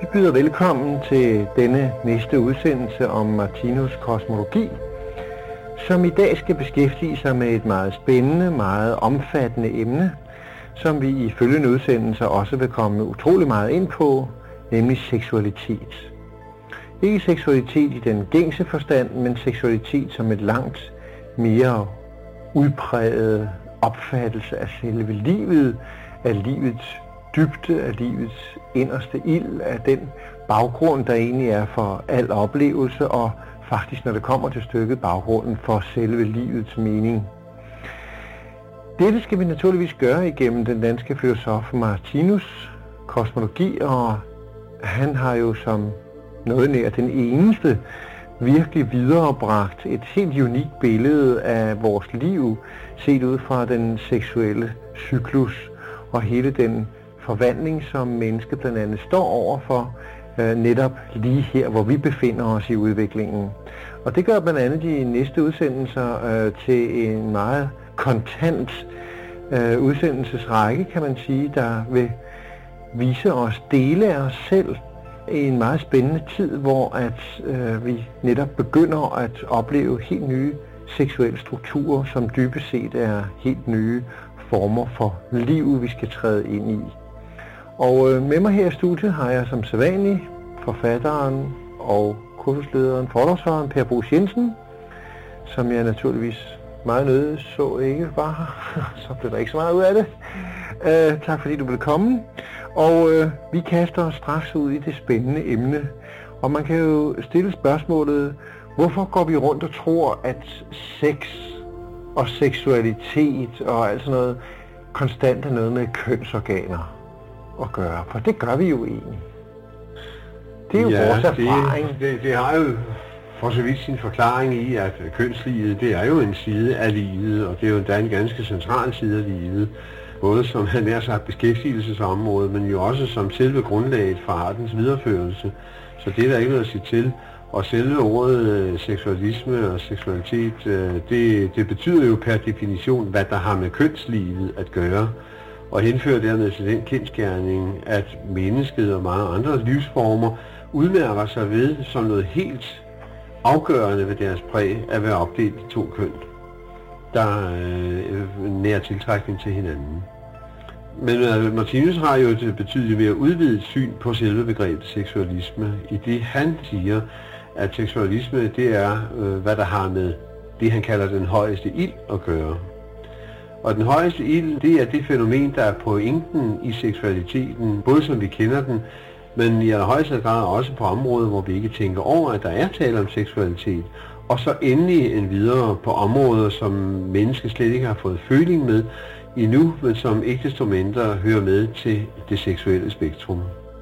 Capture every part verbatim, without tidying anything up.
Vi byder velkommen til denne næste udsendelse om Martinus kosmologi, som i dag skal beskæftige sig med et meget spændende, meget omfattende emne, som vi i følgende udsendelser også vil komme utrolig meget ind på, nemlig seksualitet. Ikke seksualitet i den gængse forstand, men seksualitet som et langt mere udpræget opfattelse af selve livet, af livets dybde, af livets inderste ild, af den baggrund, der egentlig er for al oplevelse, og faktisk, når det kommer til stykket, baggrunden for selve livets mening. Dette skal vi naturligvis gøre igennem den danske filosof Martinus kosmologi, og han har jo som noget nær den eneste virkelig viderebragt et helt unikt billede af vores liv, set ud fra den seksuelle cyklus og hele den forvandling, som mennesket blandt andet står overfor, øh, netop lige her, hvor vi befinder os i udviklingen. Og det gør blandt andet de næste udsendelser øh, til en meget kontant øh, udsendelsesrække, kan man sige, der vil vise os dele af os selv i en meget spændende tid, hvor at øh, vi netop begynder at opleve helt nye seksuelle strukturer, som dybest set er helt nye former for liv, vi skal træde ind i. Og øh, med mig her i studiet har jeg som sædvanlig forfatteren og kursuslederen, foredragsholderen Per Bruus Jensen, som jeg naturligvis meget nødig så ikke var her. Så blev der ikke så meget ud af det. Øh, tak fordi du ville komme. Og øh, vi kaster os straks ud i det spændende emne. Og man kan jo stille spørgsmålet, hvorfor går vi rundt og tror, at sex og seksualitet og alt sådan noget konstant er noget med kønsorganer at gøre? For det gør vi jo egentlig. Det er jo ja, vores erfaring. Det, det, det har jo for så vidt sin forklaring i, at kønslivet, det er jo en side af livet, og det er jo endda en ganske central side af livet. Både som han nær sagt beskæftigelsesområde, men jo også som selve grundlaget for artens videreførelse. Så det er der ikke noget at sige til. Og selve ordet øh, seksualisme og seksualitet, øh, det, det betyder jo per definition, hvad der har med kønslivet at gøre. Og henfører dermed til den kendsgerning, at mennesket og mange andre livsformer udmærker sig ved som noget helt afgørende ved deres præg at være opdelt i to køn, der øh, nær tiltrækning til hinanden. Men øh, Martinus har jo et betydeligt mere udvidet syn på selve begrebet seksualisme, i det han siger, at seksualisme det er, øh, hvad der har med det, han kalder den højeste ild at gøre. Og den højeste ild, det er det fænomen, der er pointen i seksualiteten, både som vi kender den, men i allerhøjeste grad også på områder, hvor vi ikke tænker over, at der er tale om seksualitet. Og så endelig en videre på områder, som mennesket slet ikke har fået føling med endnu, men som ikke desto mindre hører med til det seksuelle spektrum.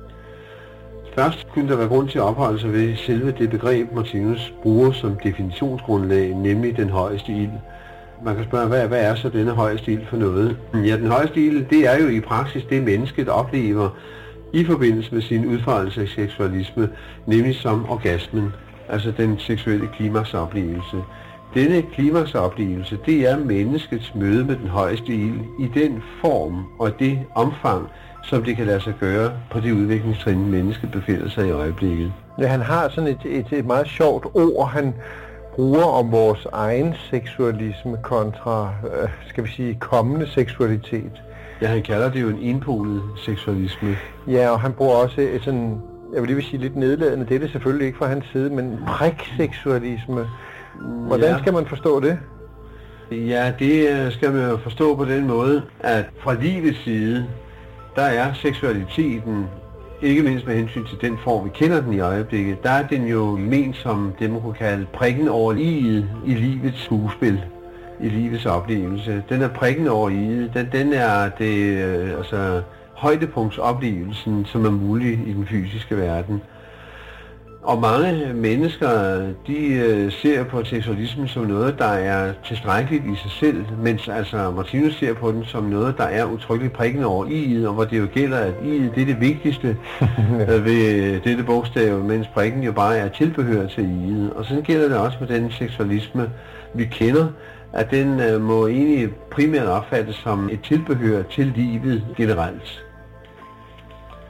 Først kunne der være grund til at opholde sig ved selve det begreb, Martinus bruger som definitionsgrundlag, nemlig den højeste ild. Man kan spørge, hvad, hvad er så denne højeste ild for noget? Ja, den højeste ild, det er jo i praksis det, mennesket oplever i forbindelse med sin udfarelse af seksualisme, nemlig som orgasmen, altså den seksuelle klimaksoplevelse. Denne klimaksoplevelse, det er menneskets møde med den højeste ild i den form og det omfang, som det kan lade sig gøre på det udviklingstrin, mennesket befinder sig i øjeblikket. Ja, han har sådan et, et, et meget sjovt ord, han bruger om vores egen seksualisme kontra, øh, skal vi sige, kommende seksualitet. Ja, han kalder det jo en enpolet seksualisme. Ja, og han bruger også et sådan, jeg vil lige vil sige lidt nedladende, det er det selvfølgelig ikke fra hans side, men prik-seksualisme. Hvordan ja. skal man forstå det? Ja, det skal man jo forstå på den måde, at fra livets side, der er seksualiteten, ikke mindst med hensyn til den form, vi kender den i øjeblikket, der er den jo ment som det, man kunne kalde prikken over i'et i livets skuespil, i livets oplevelse. Den er prikken over i'et, den, den er det, øh, altså højdepunktsoplevelsen, som er mulig i den fysiske verden. Og mange mennesker, de øh, ser på seksualismen som noget, der er tilstrækkeligt i sig selv, mens altså Martinus ser på den som noget, der er utryggeligt prikkende over i'et, og hvor det jo gælder, at i'et det er det vigtigste øh, ved dette bogstav, mens prikken jo bare er tilbehør til i'et. Og sådan gælder det også med den seksualisme, vi kender, at den øh, må egentlig primært opfattes som et tilbehør til livet generelt.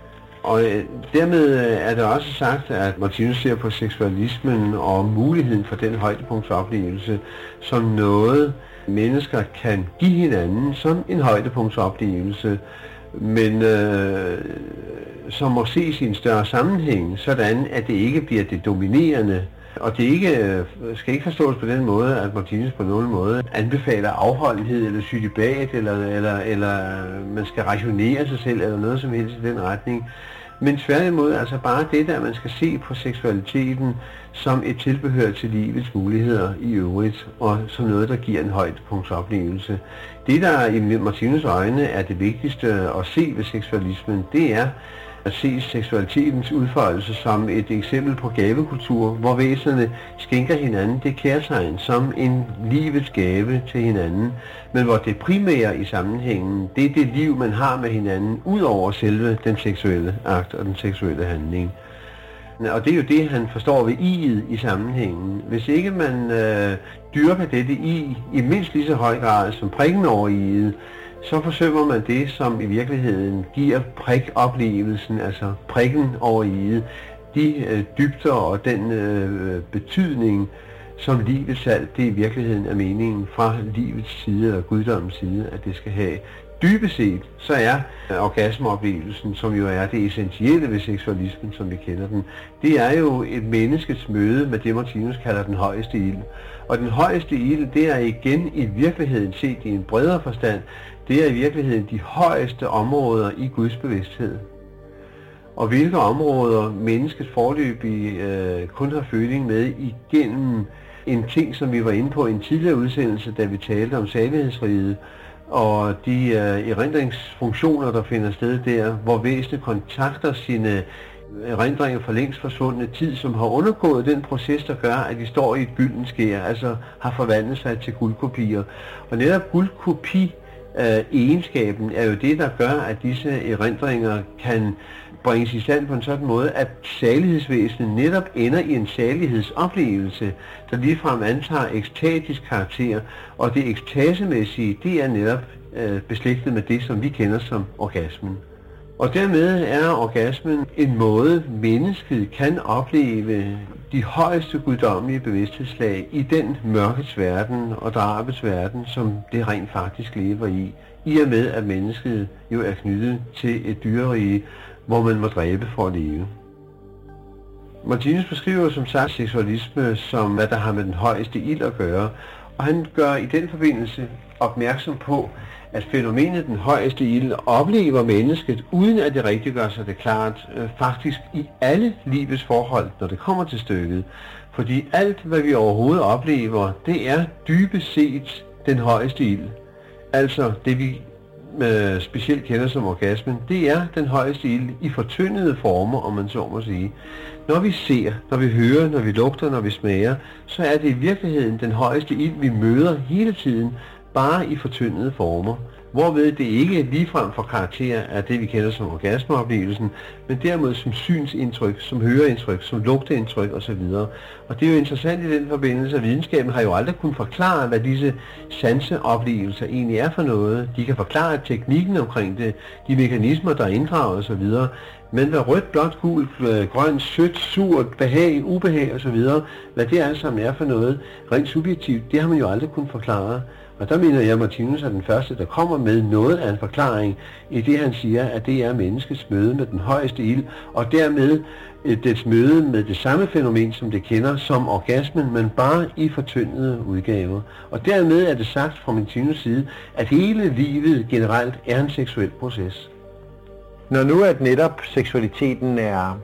Og øh, dermed er det også sagt, at Martinus ser på seksualismen og muligheden for den højdepunktsoplevelse som noget, mennesker kan give hinanden som en højdepunktsoplevelse, men øh, som må ses i en større sammenhæng, sådan at det ikke bliver det dominerende. Og det ikke, skal ikke forstås på den måde, at Martinus på nogen måde anbefaler afholdenhed eller cølibat, eller, eller, eller man skal rationere sig selv, eller noget som helst i den retning. Men tværtimod altså bare det, der man skal se på seksualiteten som et tilbehør til livets muligheder i øvrigt, og som noget, der giver en højdepunktsoplevelse. Det, der i Martinus' øjne er det vigtigste at se ved seksualismen, det er at se seksualitetens udfoldelse som et eksempel på gavekultur, hvor væsenerne skænker hinanden det kærtegn som en livets gave til hinanden, men hvor det primære i sammenhængen, det er det liv, man har med hinanden, ud over selve den seksuelle akt og den seksuelle handling. Og det er jo det, han forstår ved i'et i sammenhængen. Hvis ikke man øh, dyrker dette i i mindst lige så høj grad som prikken over i'et, så forsømmer man det, som i virkeligheden giver prikoplevelsen, altså prikken over i'et, de øh, dybder og den øh, betydning, som livets salt, det i virkeligheden er meningen fra livets side eller guddommens side, at det skal have. Dybest set, så er orgasmeoplevelsen, som jo er det essentielle ved seksualismen, som vi kender den, det er jo et menneskets møde med det, Martinus kalder den højeste ild. Og den højeste ild, det er igen i virkeligheden set i en bredere forstand, det er i virkeligheden de højeste områder i Guds bevidsthed. Og hvilke områder mennesket foreløbig øh, kun har føling med igennem en ting, som vi var inde på i en tidligere udsendelse, da vi talte om salighedsriget, og de øh, erindringsfunktioner, der finder sted der, hvor væsenet kontakter sine erindringer for længst forsvundne tid, som har undergået den proces, der gør, at de står i et gyldent skær, altså har forvandlet sig til guldkopier. Og netop guldkopi Uh, egenskaben er jo det, der gør, at disse erindringer kan bringes i stand på en sådan måde, at salighedsvæsenet netop ender i en salighedsoplevelse, der ligefrem antager ekstatisk karakter, og det ekstasemæssige, det er netop uh, beslægtet med det, som vi kender som orgasmen. Og dermed er orgasmen en måde, mennesket kan opleve de højeste guddommelige bevidsthedslag i den mørkets verden og drabets verden, som det rent faktisk lever i, i og med at mennesket jo er knyttet til et dyrerige, hvor man må dræbe for at leve. Martinus beskriver som sagt seksualisme som hvad der har med den højeste ild at gøre, og han gør i den forbindelse opmærksom på, at fænomenet den højeste ild oplever mennesket, uden at det rigtig gør sig det klart, øh, faktisk i alle livets forhold, når det kommer til stykket. Fordi alt, hvad vi overhovedet oplever, det er dybest set den højeste ild. Altså det, vi øh, specielt kender som orgasmen, det er den højeste ild i fortyndede former, om man så må sige. Når vi ser, når vi hører, når vi lugter, når vi smager, så er det i virkeligheden den højeste ild, vi møder hele tiden, bare i fortyndede former, hvorved det ikke ligefrem for karakter af det, vi kender som orgasmeoplevelsen, men derimod som synsindtryk, som høreindtryk, som lugteindtryk osv. Og det er jo interessant i den forbindelse, at videnskaben har jo aldrig kunnet forklare, hvad disse sanseoplevelser egentlig er for noget. De kan forklare teknikken omkring det, de mekanismer, der er inddraget osv., men hvad rødt, blåt, gult, grønt, sødt, surt, behag, ubehag osv., hvad det alt sammen er for noget rent subjektivt, det har man jo aldrig kunnet forklare. Og der mener jeg, at Martinus er den første, der kommer med noget af en forklaring i det, han siger, at det er menneskets møde med den højeste ild, og dermed dets møde med det samme fænomen, som det kender som orgasmen, men bare i fortyndede udgaver. Og dermed er det sagt fra Martinus' side, at hele livet generelt er en seksuel proces. Når nu at netop seksualiteten er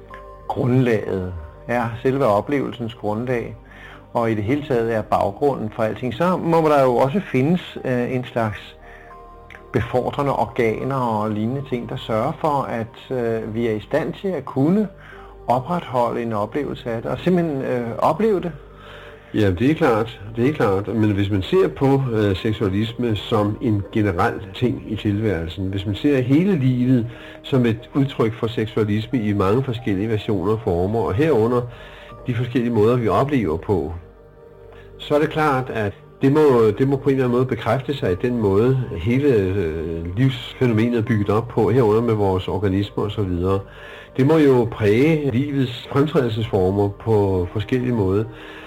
grundlaget, er selve oplevelsens grundlag, og i det hele taget er baggrunden for alting, så må der jo også findes øh, en slags befordrende organer og lignende ting, der sørger for, at øh, vi er i stand til at kunne opretholde en oplevelse af det, og simpelthen øh, opleve det. Ja, det er klart, det er klart, men hvis man ser på øh, seksualisme som en generel ting i tilværelsen, hvis man ser hele livet som et udtryk for seksualisme i mange forskellige versioner og former, og herunder de forskellige måder, vi oplever på, så er det klart, at det må, det må på en eller anden måde bekræfte sig i den måde, hele øh, livsfænomenet er bygget op på, herunder med vores organismer osv. Det må jo præge livets fremtrædelsesformer på forskellige måder.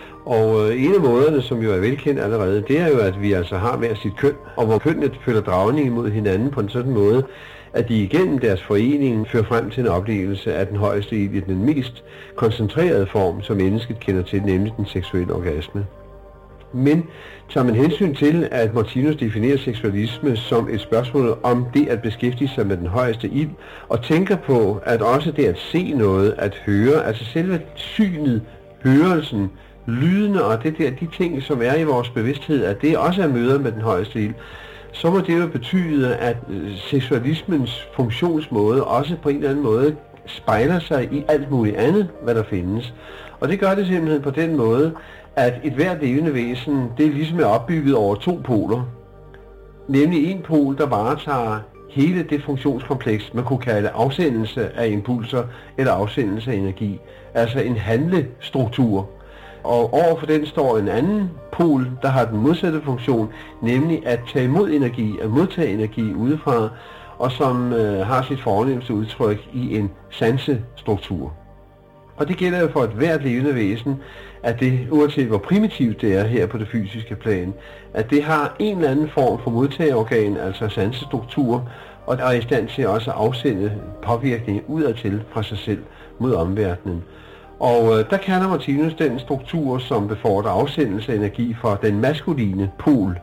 Og øh, en af måderne, som jo er velkendt allerede, det er jo, at vi altså har hver sit køn, og hvor kønnene føler dragning imod hinanden på en sådan måde, at de igennem deres forening fører frem til en oplevelse af den højeste ild i den mest koncentrerede form, som mennesket kender til, nemlig den seksuelle orgasme. Men tager man hensyn til, at Martinus definerer seksualisme som et spørgsmål om det at beskæftige sig med den højeste ild, og tænker på, at også det at se noget, at høre, altså selve synet, hørelsen, lydene og det der, de ting, som er i vores bevidsthed, at det også er møder med den højeste ild, så må det jo betyde, at seksualismens funktionsmåde også på en eller anden måde spejler sig i alt muligt andet, hvad der findes. Og det gør det simpelthen på den måde, at et hvert levende væsen, det er ligesom er opbygget over to poler. Nemlig en pol, der varetager hele det funktionskompleks, man kunne kalde afsendelse af impulser eller afsendelse af energi. Altså en handlestruktur. Og overfor den står en anden pol, der har den modsatte funktion, nemlig at tage imod energi, at modtage energi udefra, og som øh, har sit fornemmeste udtryk i en sansestruktur. Og det gælder jo for et hvert levende væsen, at det, uanset hvor primitivt det er her på det fysiske plan, at det har en eller anden form for modtageorgan, altså sansestruktur, og er i stand til også at afsende påvirkning udadtil fra sig selv mod omverdenen. Og øh, der kalder Martinus den struktur, som befordrer afsendelse af energi fra den maskuline pol,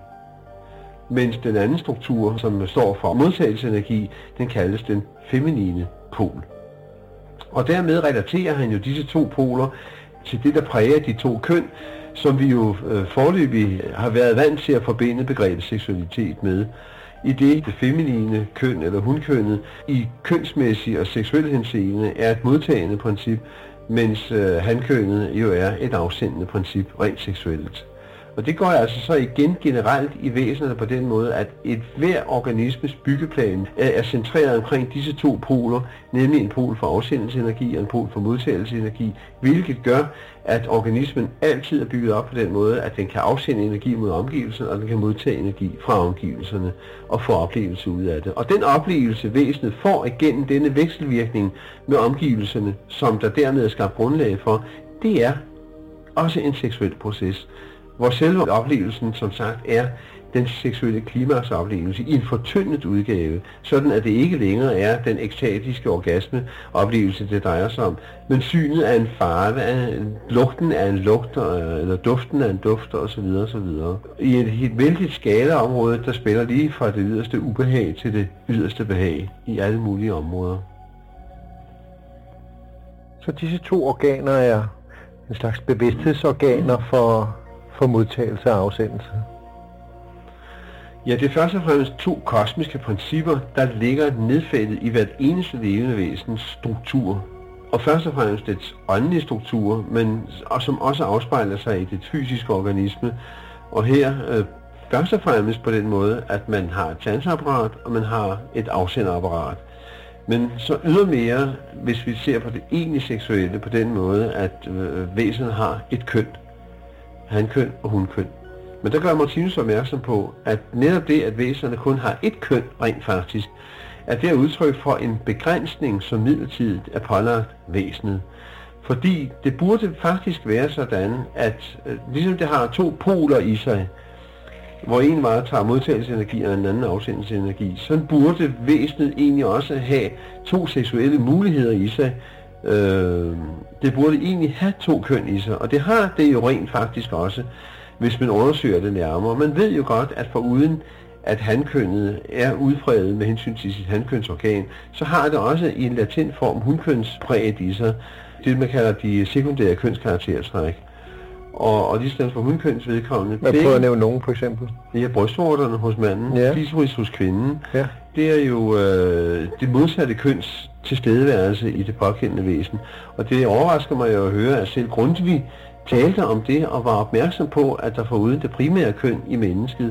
mens den anden struktur, som står for modtagelse af energi, den kaldes den feminine pol. Og dermed relaterer han jo disse to poler til det, der præger de to køn, som vi jo øh, foreløbig har været vant til at forbinde begrebet seksualitet med. I det, det feminine køn eller hunkønnet i kønsmæssig og seksuel henseende er et modtagende princip, mens øh, hankønnet jo er et afsendende princip rent seksuelt. Og det går altså så igen generelt i væsenerne på den måde, at et hver organismes byggeplan er centreret omkring disse to poler, nemlig en pol for afsendelsesenergi og en pol for modtagelsesenergi, hvilket gør, at organismen altid er bygget op på den måde, at den kan afsende energi mod omgivelserne, og den kan modtage energi fra omgivelserne og få oplevelse ud af det. Og den oplevelse, væsenet får igennem denne vekselvirkning med omgivelserne, som der dermed er skabt grundlag for, det er også en seksuel proces, hvor selve oplevelsen, som sagt, er den seksuelle klimaksoplevelse i en fortyndet udgave, sådan at det ikke længere er den ekstatiske orgasmeoplevelse, det drejer sig om, men synet af en farve, af lugten af en lugt, eller duften af en duft, osv. osv. I et, et vældigt skalaområde, der spiller lige fra det yderste ubehag til det yderste behag i alle mulige områder. Så disse to organer er en slags bevidsthedsorganer for for modtagelse og afsendelse? Ja, det er først og fremmest to kosmiske principper, der ligger nedfældet i hvert eneste levende væsens struktur. Og først og fremmest dets åndelige struktur, men og som også afspejler sig i det fysiske organisme. Og her øh, først og fremmest på den måde, at man har et sanseapparat, og man har et afsenderapparat. Men så ydermere, hvis vi ser på det egentlig seksuelle på den måde, at øh, væsenet har et køn, hankøn og hunkøn. Men der gør Martinus opmærksom på, at netop det, at væsenerne kun har ét køn rent faktisk, er det udtryk for en begrænsning, som midlertidigt er pålagt væsenet. Fordi det burde faktisk være sådan, at øh, ligesom det har to poler i sig, hvor en varetager modtagelsesenergi og en anden afsendelsesenergi, så burde væsenet egentlig også have to seksuelle muligheder i sig. Øh, det burde egentlig have to køn i sig, og det har det jo rent faktisk også, hvis man undersøger det nærmere. Man ved jo godt, at foruden at hankønnet er udpræget med hensyn til sit hankønsorgan, så har det også i en latent form hunkønspræget i sig, det man kalder de sekundære kønskaraktertræk. Og, og de stedet for hunkøns vedkommende. Hvad prøver at nævne nogen, for eksempel? Ja, brystvorterne hos manden, ja. Klitoris hos kvinden. Ja. Det er jo øh, det modsatte køns tilstedeværelse i det påkendende væsen. Og det overrasker mig jo at høre, at selv Grundtvig talte om det og var opmærksom på, at der foruden det primære køn i mennesket,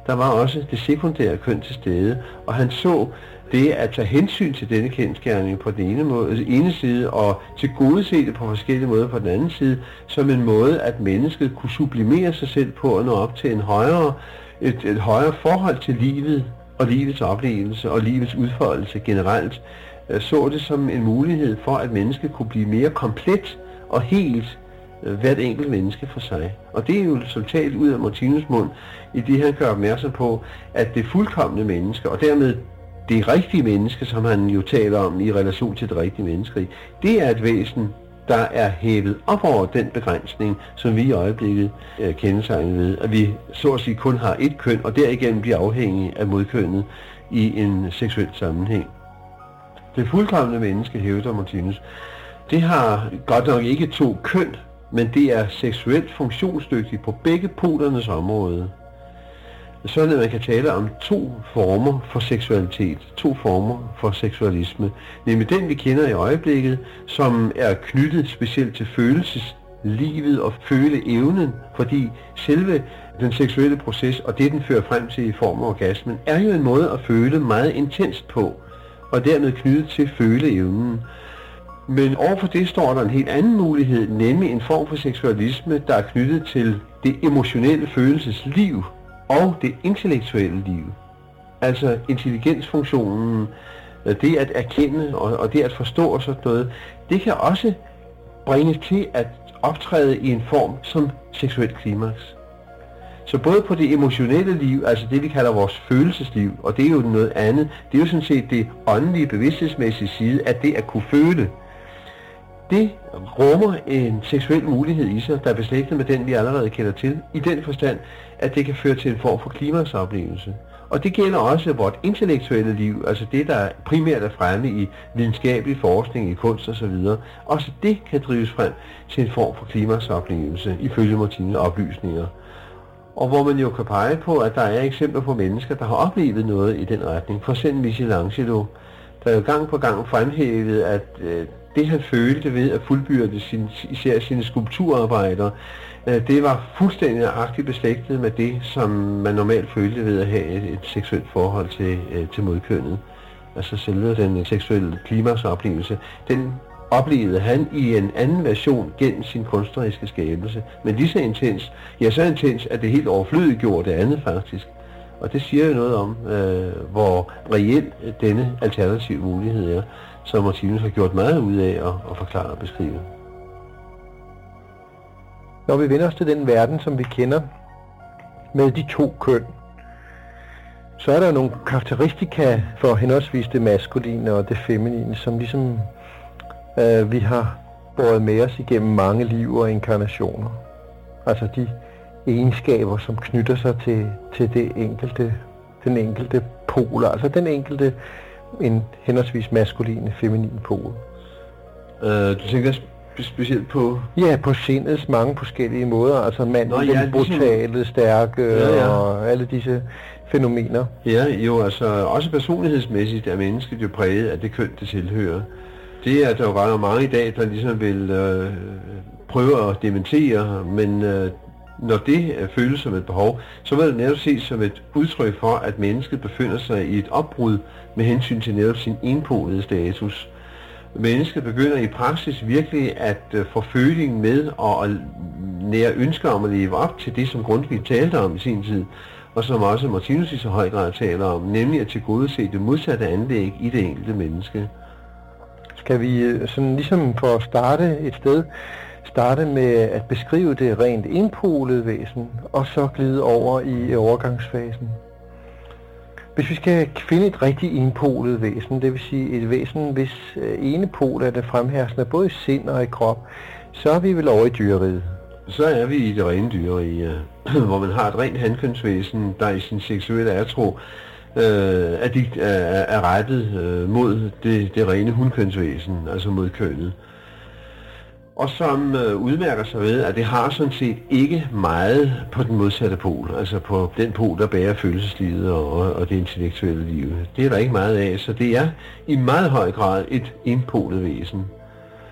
der var også det sekundære køn til stede, og han så det at tage hensyn til denne kendsgerning på den ene, måde, ene side, og tilgodese det på forskellige måder på den anden side, som en måde, at mennesket kunne sublimere sig selv på at nå op til en højere, et, et højere forhold til livet, og livets oplevelse, og livets udfoldelse generelt, så det som en mulighed for, at mennesket kunne blive mere komplet og helt, hvert enkelt menneske for sig. Og det er jo resultat ud af Martinus mund, i det han gør opmærksom på, at det fuldkomne menneske, og dermed det rigtige menneske, som han jo taler om i relation til det rigtige menneske, det er et væsen, der er hævet op over den begrænsning, som vi i øjeblikket øh, kendetegner ved, at vi så at sige kun har et køn, og derigennem bliver afhængige af modkønnet i en seksuel sammenhæng. Det fuldkomne menneske, hævder Martinus, det har godt nok ikke to køn, men det er seksuelt funktionsdygtigt på begge polernes område. Sådan at man kan tale om to former for seksualitet, to former for seksualisme, nemlig den vi kender i øjeblikket, som er knyttet specielt til følelseslivet og føleevnen, fordi selve den seksuelle proces og det den fører frem til i form af orgasmen, er jo en måde at føle meget intenst på, og dermed knyttet til føleevnen. Men overfor det står der en helt anden mulighed, nemlig en form for seksualisme, der er knyttet til det emotionelle følelsesliv og det intellektuelle liv. Altså intelligensfunktionen, det at erkende og, og det at forstå og sådan noget, det kan også bringes til at optræde i en form som seksuelt klimaks. Så både på det emotionelle liv, altså det vi kalder vores følelsesliv, og det er jo noget andet, det er jo sådan set det åndelige, bevidsthedsmæssige side af det at kunne føle. Det rummer en seksuel mulighed i sig, der er beslægtet med den, vi allerede kender til, i den forstand, at det kan føre til en form for klimaksoplevelse. Og det gælder også vort intellektuelle liv, altså det, der primært er fremme i videnskabelig forskning, i kunst osv. Også det kan drives frem til en form for klimaksoplevelse, ifølge Martinus oplysninger. Og hvor man jo kan pege på, at der er eksempler på mennesker, der har oplevet noget i den retning. For eksempel Michelangelo, der jo gang på gang fremhævede, at øh, det han følte ved at fuldbyrde sin, især sine skulpturarbejder, øh, det var fuldstændig nøjagtigt beslægtet med det, som man normalt følte ved at have et, et seksuelt forhold til, øh, til modkønnet. Altså selve den seksuelle klimaksoplevelse, den oplevede han i en anden version gennem sin kunstneriske skabelse. Men lige så intens, ja så intens, at det helt overflødigt gjorde det andet faktisk. Og det siger jo noget om, øh, hvor reel denne alternative mulighed er, som Martinus har gjort meget ud af at, at forklare og beskrive. Når vi vender os til den verden, som vi kender, med de to køn, så er der jo nogle karakteristika for henholdsvis det maskuline og det feminine, som ligesom øh, vi har båret med os igennem mange liv og inkarnationer. Altså de egenskaber, som knytter sig til, til det enkelte, den enkelte pol, altså den enkelte en henholdsvis maskuline feminin pol. Uh, du tænker spe- specielt på? Ja, på sindets mange forskellige måder, altså manden, Nå, den ja, brutale, ligesom stærke ja, ja. og alle disse fænomener. Ja, jo, altså også personlighedsmæssigt er mennesket jo præget af det køn, det tilhører. Det er der jo bare mange i dag, der ligesom vil øh, prøve at dementere, men øh, når det øh, føles som et behov, så vil det netop ses som et udtryk for, at mennesket befinder sig i et opbrud med hensyn til netop sin enpolede status. Mennesket begynder i praksis virkelig at øh, få føling med og at nære ønsker om at leve op til det, som Grundtvig talte om i sin tid, og som også Martinus i så høj grad taler om, nemlig at tilgodese det modsatte anlæg i det enkelte menneske. Skal vi sådan ligesom for at starte et sted, starte med at beskrive det rent enpolede væsen, og så glide over i overgangsfasen? Hvis vi skal finde et rigtig enpolet væsen, det vil sige et væsen, hvis ene pol er det fremherskende både i sind og i krop, så er vi vel over i dyreriget. Så er vi i det rene dyrerige, hvor man har et rent hankønsvæsen, der i sin seksuelle atro øh, at de er, er rettet øh, mod det, det rene hunkønsvæsen, altså mod kønnet. Og som øh, udmærker sig ved, at det har sådan set ikke meget på den modsatte pol, altså på den pol, der bærer følelseslivet og, og det intellektuelle liv. Det er der ikke meget af, så det er i meget høj grad et enpolet væsen.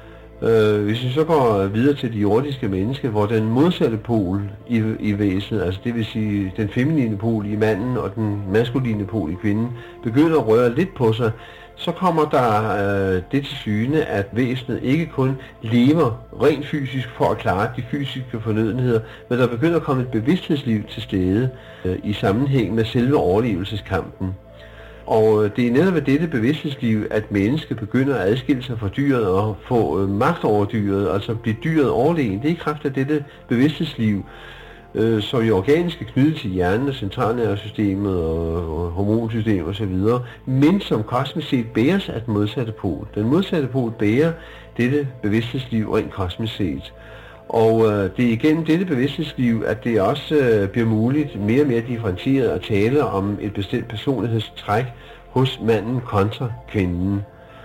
Øh, hvis vi så går videre til de jordiske mennesker, hvor den modsatte pol i, i væsenet, altså det vil sige den feminine pol i manden og den maskuline pol i kvinden, begynder at røre lidt på sig, så kommer der øh, det til syne, at væsenet ikke kun lever rent fysisk for at klare de fysiske fornødenheder, men der begynder at komme et bevidsthedsliv til stede øh, i sammenhæng med selve overlevelseskampen. Og det er netop ved dette bevidsthedsliv, at mennesket begynder at adskille sig fra dyret og få øh, magt over dyret, altså blive dyret overlegen. Det er i kraft af dette bevidsthedsliv, øh, som jo organisk er knyttet til hjernen og centralnervesystemet og, og hormonsystemet osv., men som kosmisk set bæres af den modsatte pol. Den modsatte pol bærer dette bevidsthedsliv rent kosmisk set. Og øh, det er igennem dette bevidsthedsliv, at det også øh, bliver muligt mere og mere differentieret at tale om et bestemt personlighedstræk hos manden kontra kvinden.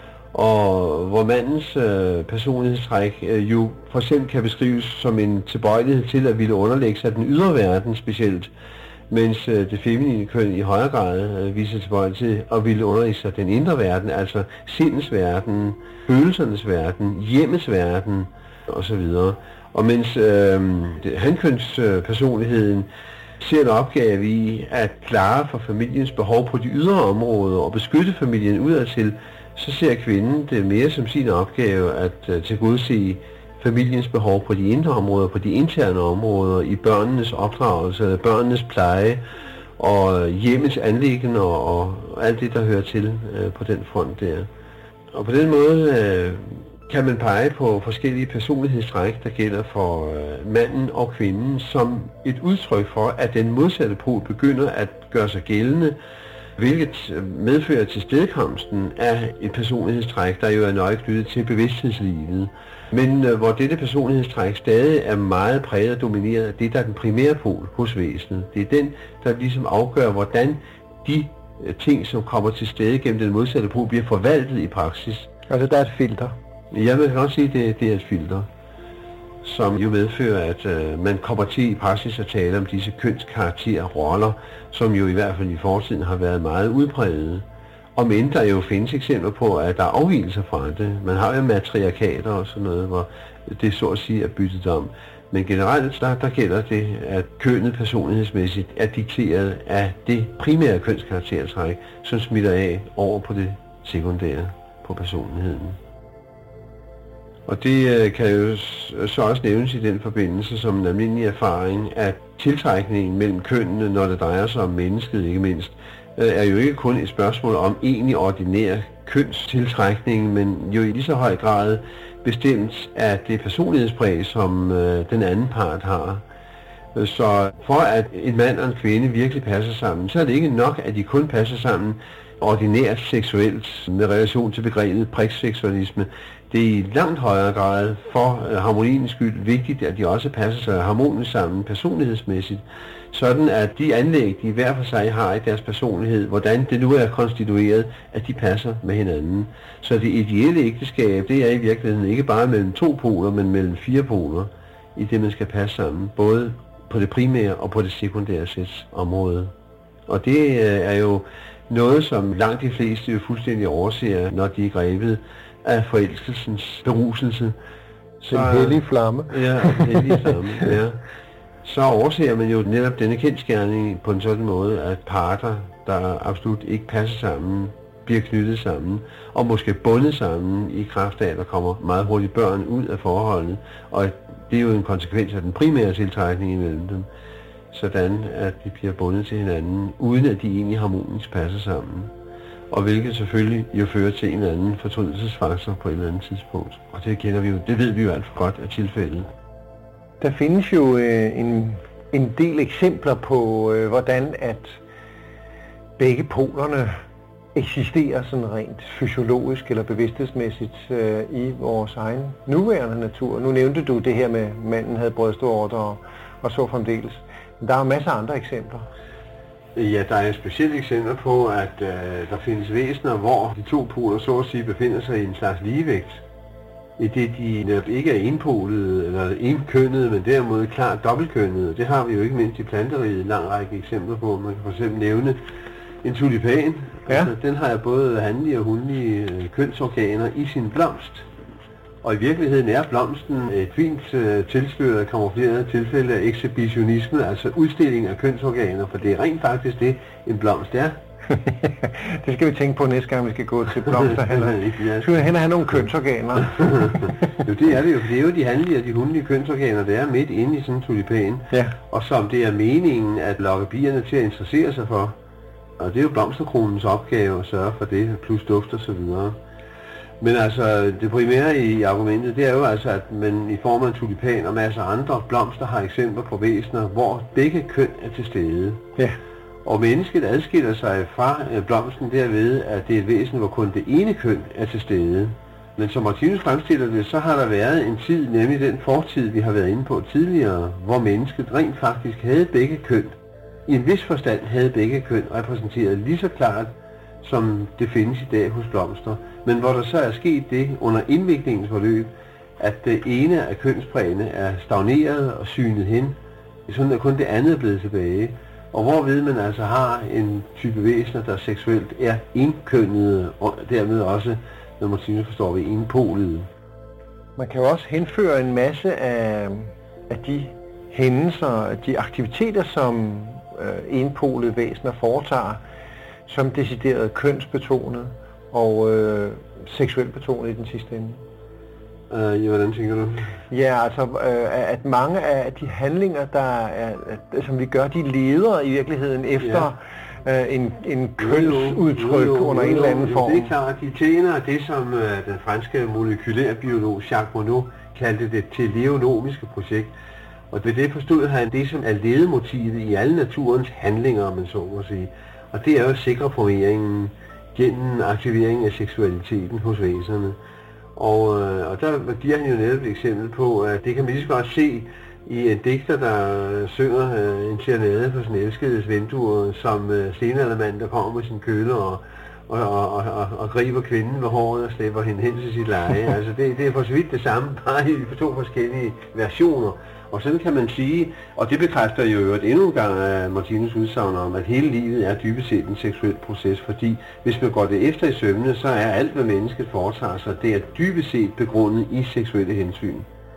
Og hvor mandens øh, personlighedstræk øh, jo for eksempel kan beskrives som en tilbøjelighed til at ville underlægge sig den ydre verden specielt, mens øh, det feminine køn i højere grad øh, viser tilbøjelighed til at ville underlægge sig den indre verden, altså sindens verden, følelsernes verden, hjemmets verden osv. Og mens øh, hankøns øh, personligheden ser en opgave i at klare for familiens behov på de ydre områder og beskytte familien udadtil, så ser kvinden det mere som sin opgave at øh, tilgodese familiens behov på de indre områder, på de interne områder, i børnenes opdragelse, børnenes pleje og hjemmets anliggender og, og alt det, der hører til øh, på den front der. Og på den måde øh, kan man pege på forskellige personlighedstræk, der gælder for øh, manden og kvinden, som et udtryk for, at den modsatte pol begynder at gøre sig gældende, hvilket medfører til stedkomsten af et personlighedstræk, der jo er nøje knyttet til bevidsthedslivet, men øh, hvor dette personlighedstræk stadig er meget præget og domineret af det, der er den primære pol hos væsenet. Det er den, der ligesom afgør, hvordan de øh, ting, som kommer til stede gennem den modsatte pol, bliver forvaltet i praksis. Altså der er et filter? Ja, man kan også sige, at det, det er et filter, som jo medfører, at øh, man kommer til i praksis at tale om disse kønskarakterroller, som jo i hvert fald i fortiden har været meget udbredet. Og men der jo findes eksempler på, at der er afvigelser fra det. Man har jo matriarkater og sådan noget, hvor det så at sige er byttet om. Men generelt der, der gælder det, at kønnet personlighedsmæssigt er dikteret af det primære kønskaraktertræk, som smitter af over på det sekundære på personligheden. Og det øh, kan jo så også nævnes i den forbindelse som en almindelig erfaring, at tiltrækningen mellem kønnene, når det drejer sig om mennesket ikke mindst, øh, er jo ikke kun et spørgsmål om egentlig ordinær kønstiltrækning, men jo i lige så høj grad bestemt af det personlighedspræg, som øh, den anden part har. Så for at en mand og en kvinde virkelig passer sammen, så er det ikke nok, at de kun passer sammen ordinært seksuelt med relation til begrebet prækseksualisme. Det er i langt højere grad for uh, harmoniens skyld vigtigt, at de også passer sig harmonisk sammen personlighedsmæssigt, sådan at de anlæg, de hver for sig har i deres personlighed, hvordan det nu er konstitueret, at de passer med hinanden. Så det ideelle ægteskab, det er i virkeligheden ikke bare mellem to poler, men mellem fire poler, i det man skal passe sammen, både på det primære og på det sekundære sæts område. Og det uh, er jo noget, som langt de fleste jo fuldstændig overser, når de er grebet af forelskelsens beruselse. Så, en hellig flamme. Ja, en hellig flamme, ja. Så overser man jo netop denne kendsgerning på en sådan måde, at parter, der absolut ikke passer sammen, bliver knyttet sammen, og måske bundet sammen i kraft af, at der kommer meget hurtigt børn ud af forholdet, og det er jo en konsekvens af den primære tiltrækning imellem dem, sådan at de bliver bundet til hinanden, uden at de egentlig harmonisk passer sammen. Og hvilket selvfølgelig jo fører til en eller anden fortrydelsesfaktor på et eller andet tidspunkt. Og det kender vi jo, det ved vi jo alt for godt af tilfældet. Der findes jo øh, en, en del eksempler på, øh, hvordan at begge polerne eksisterer sådan rent fysiologisk eller bevidsthedsmæssigt øh, i vores egen nuværende natur. Nu nævnte du det her med, at manden havde brystvorter og, og så fremdeles. Men der er masser af andre eksempler. Ja, der er specielle eksempler på, at øh, der findes væsener, hvor de to poler så at sige befinder sig i en slags ligevægt. I det de netop ikke er enpolede eller enkønnede, men derimod klart dobbeltkønnede. Det har vi jo ikke mindst i planteriget en lang række eksempler på. Man kan for eksempel nævne en tulipan. Ja. Altså, den har jo både hanlige og hunlige kønsorganer i sin blomst. Og i virkeligheden er blomsten et fint øh, tilsløret, kamufleret tilfælde af ekshibitionisme, altså udstilling af kønsorganer, for det er rent faktisk det, en blomst er. Det skal vi tænke på næste gang, vi skal gå til blomsterhandler. Skal vi hen og have nogle kønsorganer? Jo, det er det jo, for det er jo de hanlige og de hundelige kønsorganer, der er midt inde i sådan en tulipan. Ja. Og som det er meningen at lokke bierne til at interessere sig for. Og det er jo blomsterkronens opgave at sørge for det, plus duft og så videre. Men altså, det primære i argumentet, det er jo altså, at man i form af en tulipan og masser af andre blomster har eksempler på væsener, hvor begge køn er til stede. Ja. Og mennesket adskiller sig fra blomsten derved, at det er et væsen, hvor kun det ene køn er til stede. Men som Martinus fremstiller det, så har der været en tid, nemlig den fortid, vi har været inde på tidligere, hvor mennesket rent faktisk havde begge køn. I en vis forstand havde begge køn repræsenteret lige så klart, som det findes i dag hos blomster. Men hvor der så er sket det under indviklingens forløb, at det ene af kønsprægene er stagneret og synet hen, sådan at kun det andet er blevet tilbage. Og hvorved man altså har en type væsener, der seksuelt er enkønnede, og dermed også, når Martinus forstår vi, enpolede. Man kan jo også henføre en masse af, af de hændelser, de aktiviteter, som øh, enpolede væsener foretager, som decideret kønsbetonet og øh, seksuelt betonet i den sidste ende. Uh, ja, hvordan tænker du? Ja, altså, øh, at mange af de handlinger, der er, som vi gør, de leder i virkeligheden efter ja. øh, en, en kønsudtryk jo, jo, jo, under jo, jo, en eller anden form. Det er klart, de tjener det, som øh, den franske molekylærbiolog Jacques Monod kaldte det teleonomiske projekt. Og ved det forstod han det, som er ledemotivet i alle naturens handlinger, om man så må sige. Og det er jo at sikre formeringen gennem aktivering af seksualiteten hos væsenerne. Og, øh, og der giver han jo netop et eksempel på, at det kan man lige så godt se i en digter, der synger øh, en serenade på sin elskedes vinduer, som øh, stenaldermand, der kommer med sin kølle og, og, og, og, og griber kvinden ved håret og slæber hende hen til sit leje. Altså det, det er for så vidt det samme, bare i to forskellige versioner. Og sådan kan man sige, og det bekræfter jo et endnu en gang af Martinus udsagn om, at hele livet er dybest set en seksuel proces, fordi hvis man går det efter i søvnene, så er alt, hvad mennesket foretager sig, det er dybest set begrundet i seksuelle hensyn,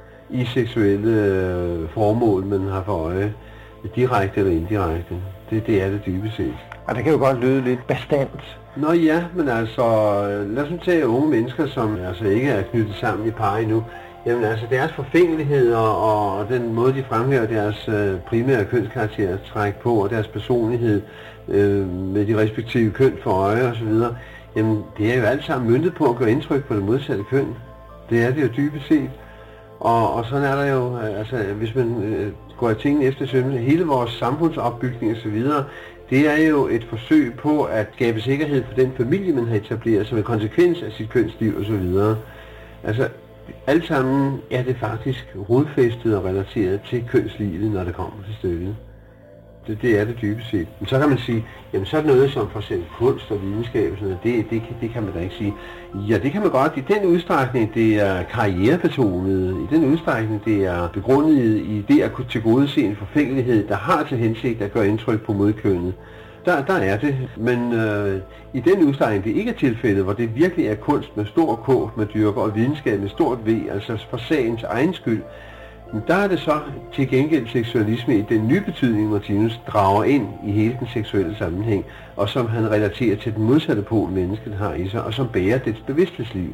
i seksuelle øh, formål, man har for øje, direkte eller indirekte. Det, det er det dybest set. Og det kan jo godt lyde lidt bastant. Nå ja, men altså, lad os nu tage unge mennesker, som altså ikke er knyttet sammen i par endnu. Jamen altså deres forfængelighed og, og den måde de fremhæver deres øh, primære kønskarakter træk på og deres personlighed øh, med de respektive køn for øje og så videre, jamen det er jo alt sammen møntet på at gøre indtryk på det modsatte køn. Det er det jo dybest set. Og, og sådan er der jo, altså hvis man øh, går i tingene efter sømmene, hele vores samfundsopbygning og så videre, det er jo et forsøg på at skabe sikkerhed for den familie, man har etableret som en konsekvens af sit kønsliv og så videre. Altså alt sammen er det faktisk rodfæstet og relateret til kønslivet, når det kommer til stykket. Det, det er det dybest set. Men så kan man sige, jamen så er det noget som for eksempel kunst og videnskab, sådan noget. Det, det, det kan man da ikke sige. Ja, det kan man godt. I den udstrækning, det er karrierebetonet. I den udstrækning, det er begrundet i det at kunne tilgodese en forfængelighed, der har til hensigt at gøre indtryk på modkønnet. Der, der er det, men øh, i den udstrækning det ikke er tilfældet, hvor det virkelig er kunst med stor K, med dyrker og videnskab med stort V, altså for sagens egen skyld, der er det så til gengæld seksualisme i den nye betydning, Martinus drager ind i hele den seksuelle sammenhæng, og som han relaterer til den modsatte pol, mennesket har i sig, og som bærer dets bevidsthedsliv.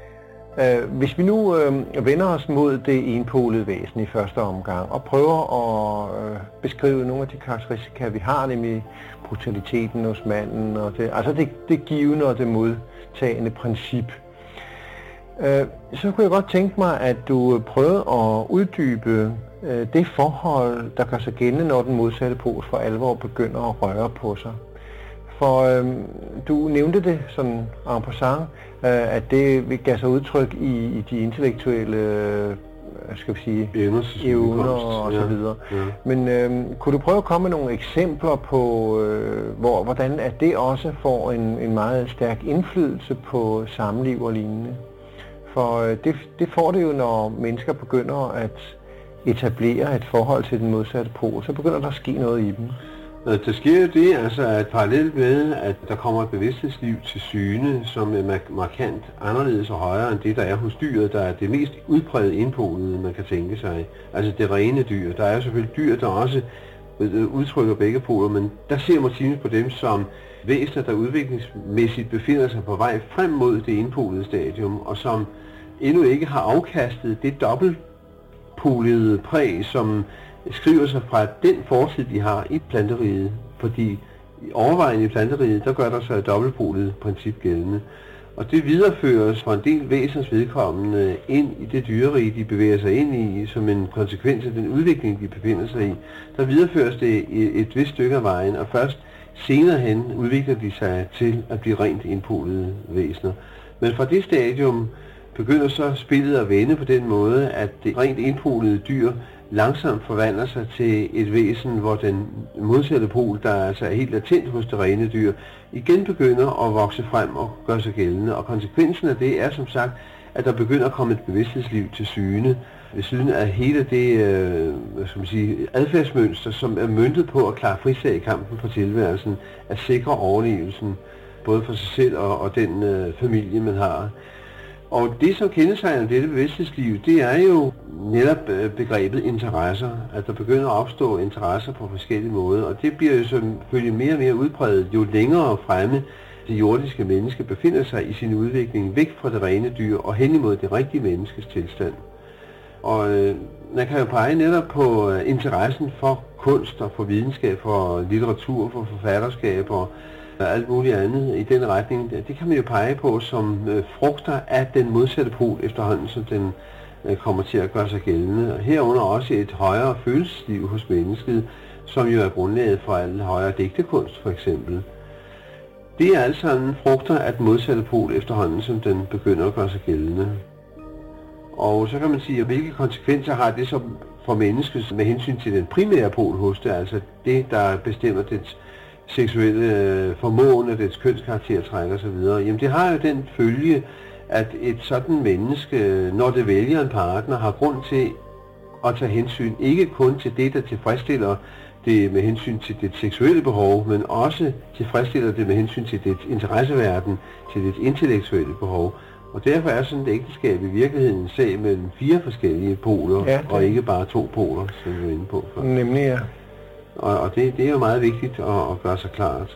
Hvis vi nu øh, vender os mod det enpolede væsen i første omgang, og prøver at øh, beskrive nogle af de karakteristika, vi har, nemlig brutaliteten hos manden, og det, altså det, det givende og det modtagende princip, øh, så kunne jeg godt tænke mig, at du prøvede at uddybe øh, det forhold, der gør sig gældende, når den modsatte pol for alvor begynder at røre på sig. For øh, du nævnte det sådan en passant, øh, at det gav sig udtryk i, i de intellektuelle øh, skal vi sige, evner og så videre. Ja, ja. Men øh, kunne du prøve at komme med nogle eksempler på, øh, hvor, hvordan at det også får en, en meget stærk indflydelse på samliv og lignende? For øh, det, det får det jo, når mennesker begynder at etablere et forhold til den modsatte pol, så begynder der at ske noget i dem. Der sker jo det, altså, at parallelt med, at der kommer et bevidsthedsliv til syne, som er markant anderledes og højere end det, der er hos dyret, der er det mest udprægede indpolede, man kan tænke sig. Altså det rene dyr. Der er selvfølgelig dyr, der også udtrykker begge poler, men der ser Martinus på dem som væsener, der udviklingsmæssigt befinder sig på vej frem mod det indpolede stadium, og som endnu ikke har afkastet det dobbeltpolede præg, som skriver sig fra den fortid, de har i planteriget, fordi i overvejende i planteriget, der gør der så et dobbeltpolet princip gældende. Og det videreføres for en del væsens vedkommende ind i det dyrerige, de bevæger sig ind i, som en konsekvens af den udvikling, de befinder sig i. Der videreføres det et vist stykke af vejen, og først senere hen udvikler de sig til at blive rent indpolede væsener. Men fra det stadium begynder så spillet at vende på den måde, at det rent indpolede dyr langsomt forvandler sig til et væsen, hvor den modsatte pol, der altså er helt latent hos det rene dyr, igen begynder at vokse frem og gøre sig gældende. Og konsekvensen af det er som sagt, at der begynder at komme et bevidsthedsliv til syne, ved siden af hele det øh, hvad skal man sige, adfærdsmønster, som er møntet på at klare frisag i kampen for tilværelsen, at sikre overlevelsen, både for sig selv og, og den øh, familie, man har. Og det, som kendetegner dette bevidsthedsliv, det er jo netop begrebet interesser, at der begynder at opstå interesser på forskellige måder, og det bliver jo selvfølgelig mere og mere udbredt, jo længere fremme det jordiske menneske befinder sig i sin udvikling, væk fra det rene dyr og hen imod det rigtige menneskes tilstand. Og øh, man kan jo pege netop på øh, interessen for kunst og for videnskab, for litteratur, for forfatterskab og alt muligt andet i den retning. Det kan man jo pege på som øh, frugter af den modsatte pol efterhånden, som den øh, kommer til at gøre sig gældende. Og herunder også et højere følelsesliv hos mennesket, som jo er grundlaget for alle højere digtekunst for eksempel. Det er altså en frugter af den modsatte pol efterhånden, som den begynder at gøre sig gældende. Og så kan man sige, hvilke konsekvenser har det så for mennesket med hensyn til den primære pol hos det, altså det, der bestemmer dets seksuelle formåen, dets kønskaraktertræk og så videre. Jamen det har jo den følge, at et sådan menneske, når det vælger en partner, har grund til at tage hensyn ikke kun til det, der tilfredsstiller det med hensyn til det seksuelle behov, men også tilfredsstiller det med hensyn til det interesseverden, til det intellektuelle behov. Og derfor er sådan et ægteskab i virkeligheden en sag mellem fire forskellige poler, ja, og ikke bare to poler, som vi er inde på før. Nemlig, ja. Og, og det, det er jo meget vigtigt at, at gøre sig klart.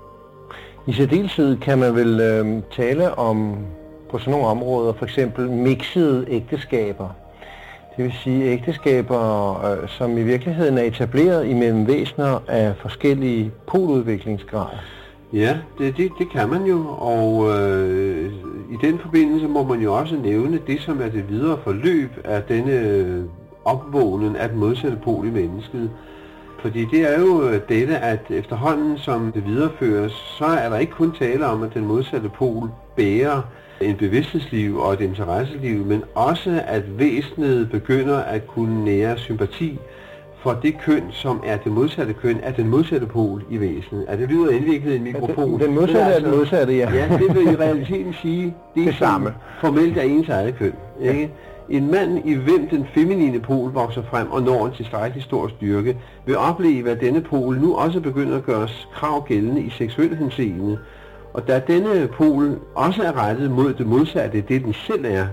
I særdeleshed kan man vel øh, tale om på sådan nogle områder, for eksempel mixede ægteskaber. Det vil sige ægteskaber, øh, som i virkeligheden er etableret imellem væsener af forskellige poludviklingsgrader. Ja, det, det, det kan man jo, og øh, i den forbindelse må man jo også nævne det, som er det videre forløb af denne opvågning af den modsatte pol i mennesket. Fordi det er jo dette, at efterhånden som det videreføres, så er der ikke kun tale om, at den modsatte pol bærer en bevidsthedsliv og et interesseliv, men også at væsenet begynder at kunne nære sympati for det køn, som er det modsatte køn, er den modsatte pol i væsenet. Er det lyder indviklet i en mikrofon? Den, den modsatte er, altså, den modsatte, ja. Ja, det vil i realiteten sige, det, det samme. Formelt er ens eget køn, ikke? Ja. En mand, i hvem den feminine pol vokser frem og når en tilstrækkelig stor styrke, vil opleve, at denne pol nu også begynder at gøre krav gældende i seksuel henseende. Og da denne pol også er rettet mod det modsatte, det den selv er,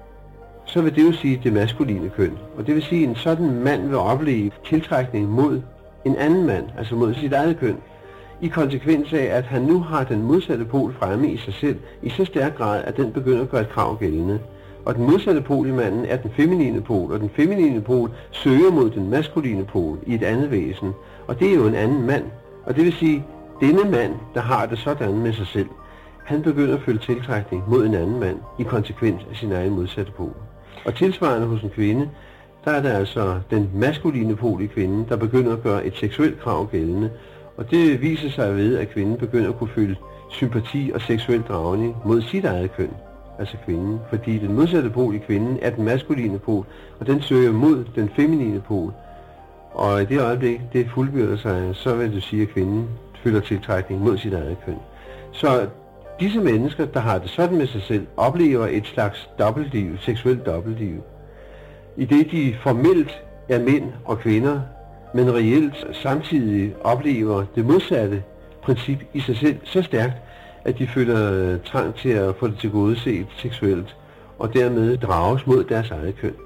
så vil det jo sige det maskuline køn. Og det vil sige, at en sådan mand vil opleve tiltrækning mod en anden mand, altså mod sit eget køn, i konsekvens af, at han nu har den modsatte pol fremme i sig selv, i så stærk grad, at den begynder at gøre et krav gældende. Og den modsatte pol i manden er den feminine pol, og den feminine pol søger mod den maskuline pol i et andet væsen. Og det er jo en anden mand. Og det vil sige, denne mand, der har det sådan med sig selv, han begynder at føle tiltrækning mod en anden mand i konsekvens af sin egen modsatte pol. Og tilsvarende hos en kvinde, der er det altså den maskuline pol i kvinden, der begynder at gøre et seksuelt krav gældende. Og det viser sig ved, at kvinden begynder at kunne føle sympati og seksuel dragning mod sit eget køn, altså kvinden. Fordi den modsatte pol i kvinden er den maskuline pol, og den søger mod den feminine pol. Og i det øjeblik, det fuldbyrder sig, så vil du sige, at kvinden føler tiltrækning mod sit eget køn. Så disse mennesker, der har det sådan med sig selv, oplever et slags dobbeltliv, seksuelt dobbeltliv. I det de formelt er mænd og kvinder, men reelt samtidig oplever det modsatte princip i sig selv så stærkt, at de føler trang til at få det tilgodeset seksuelt, og dermed drages mod deres eget køn.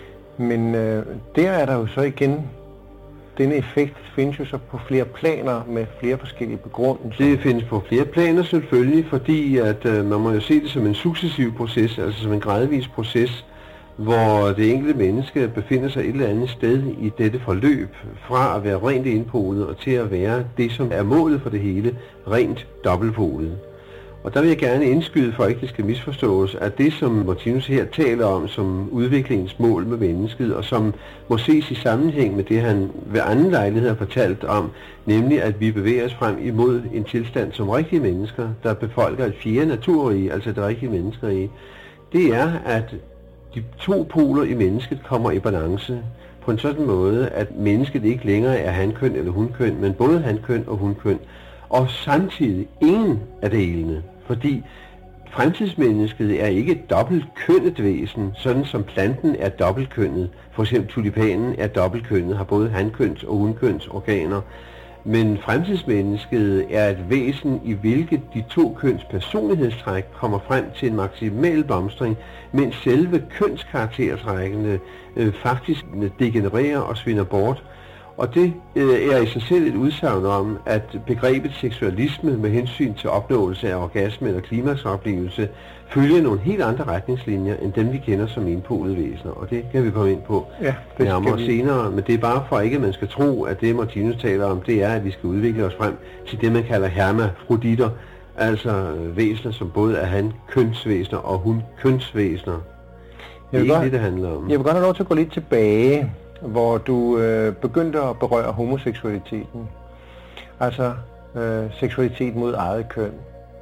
Men øh, der er der jo så igen, denne effekt findes jo så på flere planer med flere forskellige begrundelser. Det findes på flere planer selvfølgelig, fordi at øh, man må jo se det som en successiv proces, altså som en gradvis proces, hvor det enkelte menneske befinder sig et eller andet sted i dette forløb, fra at være rent indpolet og til at være det, som er målet for det hele, rent dobbeltpolet. Og der vil jeg gerne indskyde, for ikke det skal misforstås, at det, som Martinus her taler om som udviklingens mål med mennesket, og som må ses i sammenhæng med det, han ved anden lejlighed har fortalt om, nemlig at vi bevæger os frem imod en tilstand som rigtige mennesker, der befolker et fjerde naturrige, altså det rigtige menneskerige, det er, at de to poler i mennesket kommer i balance på en sådan måde, at mennesket ikke længere er hankøn eller hunkøn, men både hankøn og hunkøn, og samtidig ingen af delene, fordi fremtidsmennesket er ikke et dobbeltkønnet væsen, sådan som planten er dobbeltkønnet. For eksempel tulipanen er dobbeltkønnet, har både hankøns og hunkøns organer. Men fremtidsmennesket er et væsen, i hvilket de to køns personlighedstræk kommer frem til en maksimal blomstring, mens selve kønskaraktertrækkene øh, faktisk degenererer og svinder bort. Og det øh, er i sig selv et udsagn om, at begrebet seksualisme med hensyn til opnåelse af orgasme eller klimaksoplevelse følger nogle helt andre retningslinjer, end dem vi kender som enpolede væsener. Og det kan vi komme ind på ja, nærmere vi... senere. Men det er bare for ikke, at man skal tro, at det Martinus taler om, det er, at vi skal udvikle os frem til det, man kalder hermafroditter. Altså væsener, som både er han-kønsvæsener og hun-kønsvæsener. Det er ikke det, det handler om. Jeg vil godt have lov til at gå lidt tilbage, hvor du øh, begyndte at berøre homoseksualiteten, altså øh, seksualitet mod eget køn.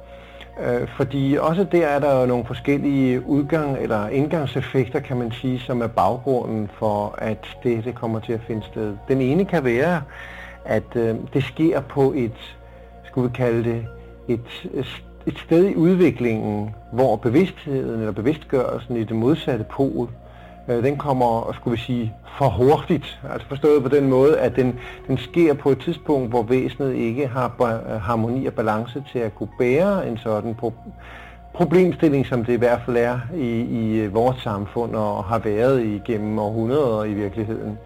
Øh, fordi også der er der jo nogle forskellige udgang- eller indgangseffekter, kan man sige, som er baggrunden for, at det, det kommer til at finde sted. Den ene kan være, at øh, det sker på et, skulle vi kalde det, et, et sted i udviklingen, hvor bevidstheden eller bevidstgørelsen i det modsatte pol, den kommer, skulle vi sige, for hurtigt. Altså forstået på den måde, at den, den sker på et tidspunkt, hvor væsenet ikke har harmoni og balance til at kunne bære en sådan pro- problemstilling, som det i hvert fald er i, i vores samfund og har været igennem århundreder i virkeligheden.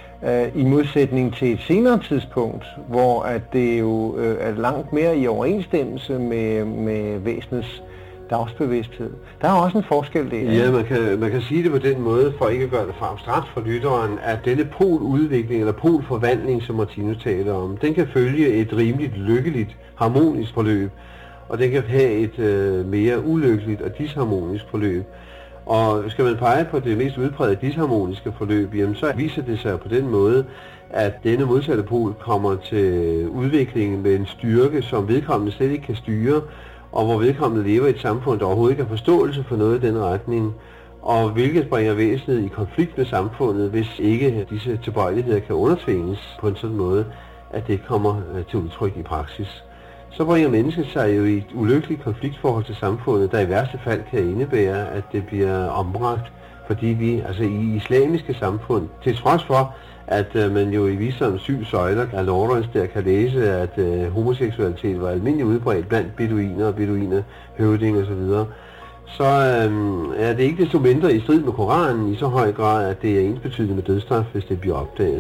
I modsætning til et senere tidspunkt, hvor at det jo er langt mere i overensstemmelse med, med væsenets dagsbevidsthed. Der er også en forskel der. Ja, man kan, man kan sige det på den måde, for ikke at gøre det for abstrakt for lytteren, at denne poludvikling eller polforvandling, som Martinus taler om, den kan følge et rimeligt lykkeligt, harmonisk forløb, og den kan have et øh, mere ulykkeligt og disharmonisk forløb. Og skal man pege på det mest udprægede disharmoniske forløb, jamen så viser det sig på den måde, at denne modsatte pol kommer til udviklingen med en styrke, som vedkommende slet ikke kan styre, og hvor vedkommende lever i et samfund, der overhovedet ikke har forståelse for noget i den retning, og hvilket bringer væsenet i konflikt med samfundet, hvis ikke disse tilbøjeligheder kan undertvinges på en sådan måde, at det kommer til udtryk i praksis. Så bringer mennesket sig jo i et ulykkeligt konfliktforhold til samfundet, der i værste fald kan indebære, at det bliver ombragt, fordi vi, altså i islamiske samfund, til trods for, at uh, man jo i visdommens syv søjler af Lawrence der kan læse, at uh, homoseksualitet var almindelig udbredt blandt beduiner og beduiner, høvding og så videre, så um, er det ikke desto mindre i strid med Koranen i så høj grad, at det er ensbetydende med dødsstraf, hvis det bliver opdaget.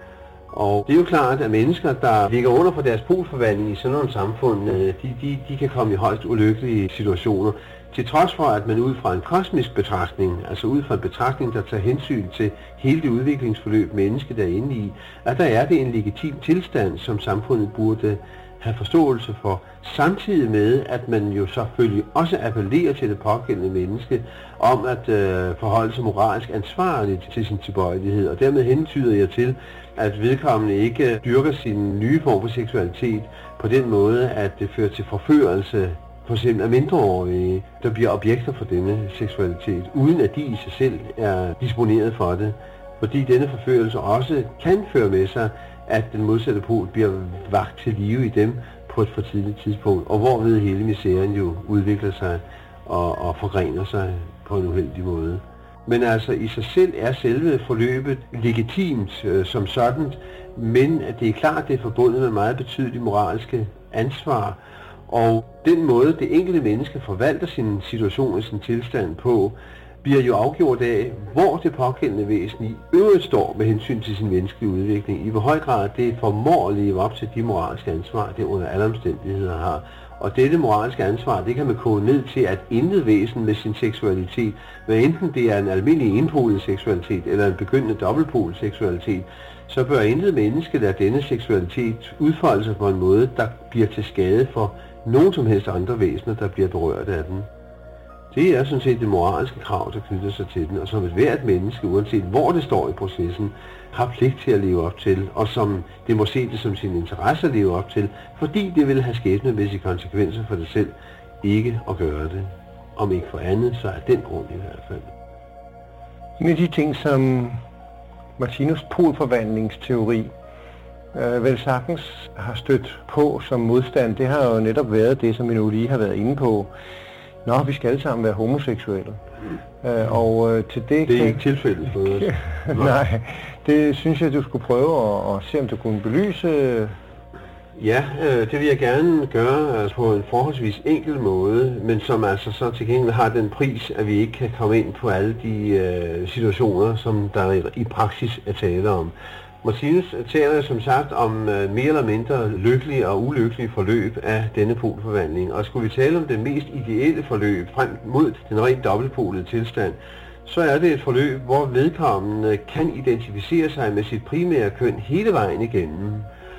Og det er jo klart, at mennesker, der ligger under for deres polforvandling i sådan nogle samfund, de, de, de kan komme i højst ulykkelige situationer, til trods for, at man ud fra en kosmisk betragtning, altså ud fra en betragtning, der tager hensyn til hele det udviklingsforløb, mennesket er inde i, at der er det en legitim tilstand, som samfundet burde have forståelse for, samtidig med, at man jo selvfølgelig også appellerer til det pågældende menneske om at øh, forholde sig moralsk ansvarligt til sin tilbøjelighed, og dermed hentyder jeg til, at vedkommende ikke dyrker sin nye form for seksualitet på den måde, at det fører til forførelse for eksempel af mindreårige, der bliver objekter for denne seksualitet, uden at de i sig selv er disponeret for det, fordi denne forførelse også kan føre med sig, at den modsatte pol bliver vakt til live i dem på et for tidligt tidspunkt, og hvorved hele misæren jo udvikler sig og, og forgrener sig på en uheldig måde. Men altså i sig selv er selve forløbet legitimt øh, som sådan, men det er klart, at det er forbundet med meget betydeligt moralske ansvar. Og den måde, det enkelte menneske forvalter sin situation og sin tilstand på, bliver jo afgjort af, hvor det pågældende væsen i øvrigt står med hensyn til sin menneskelige udvikling. I hvor høj grad det formår at leve op til de moralske ansvar, det under alle omstændigheder har. Og dette moralske ansvar, det kan man koge ned til, at intet væsen med sin seksualitet, hvad enten det er en almindelig enpolet seksualitet eller en begyndende dobbeltpolet seksualitet, så bør intet menneske lade denne seksualitet udfolde sig på en måde, der bliver til skade for nogen som helst andre væsener, der bliver berørt af den. Det er sådan set det moralske krav, der knytter sig til den, og som et hvert menneske, uanset hvor det står i processen, har pligt til at leve op til, og som det må se det som sin interesse at leve op til, fordi det vil have skæbnemæssige konsekvenser for det selv ikke at gøre det. Om ikke for andet, så er den grund i hvert fald. En af de ting, som Martinus polforvandlingsteori øh, vel sagtens har stødt på som modstand, det har jo netop været det, som vi nu lige har været inde på. Nå, vi skal alle sammen være homoseksuelle. Mm. Øh, og øh, til det... Det er kan... ikke tilfældet for os. Nej, det synes jeg, du skulle prøve at, at se, om du kunne belyse. Ja, øh, det vil jeg gerne gøre altså, på en forholdsvis enkel måde, men som altså så til gengæld har den pris, at vi ikke kan komme ind på alle de øh, situationer, som der i praksis er tale om. Martinus taler som sagt om øh, mere eller mindre lykkelige og ulykkelige forløb af denne polforvandling, og skulle vi tale om det mest ideelle forløb frem mod den rent dobbeltpolede tilstand, så er det et forløb, hvor vedkommende kan identificere sig med sit primære køn hele vejen igennem,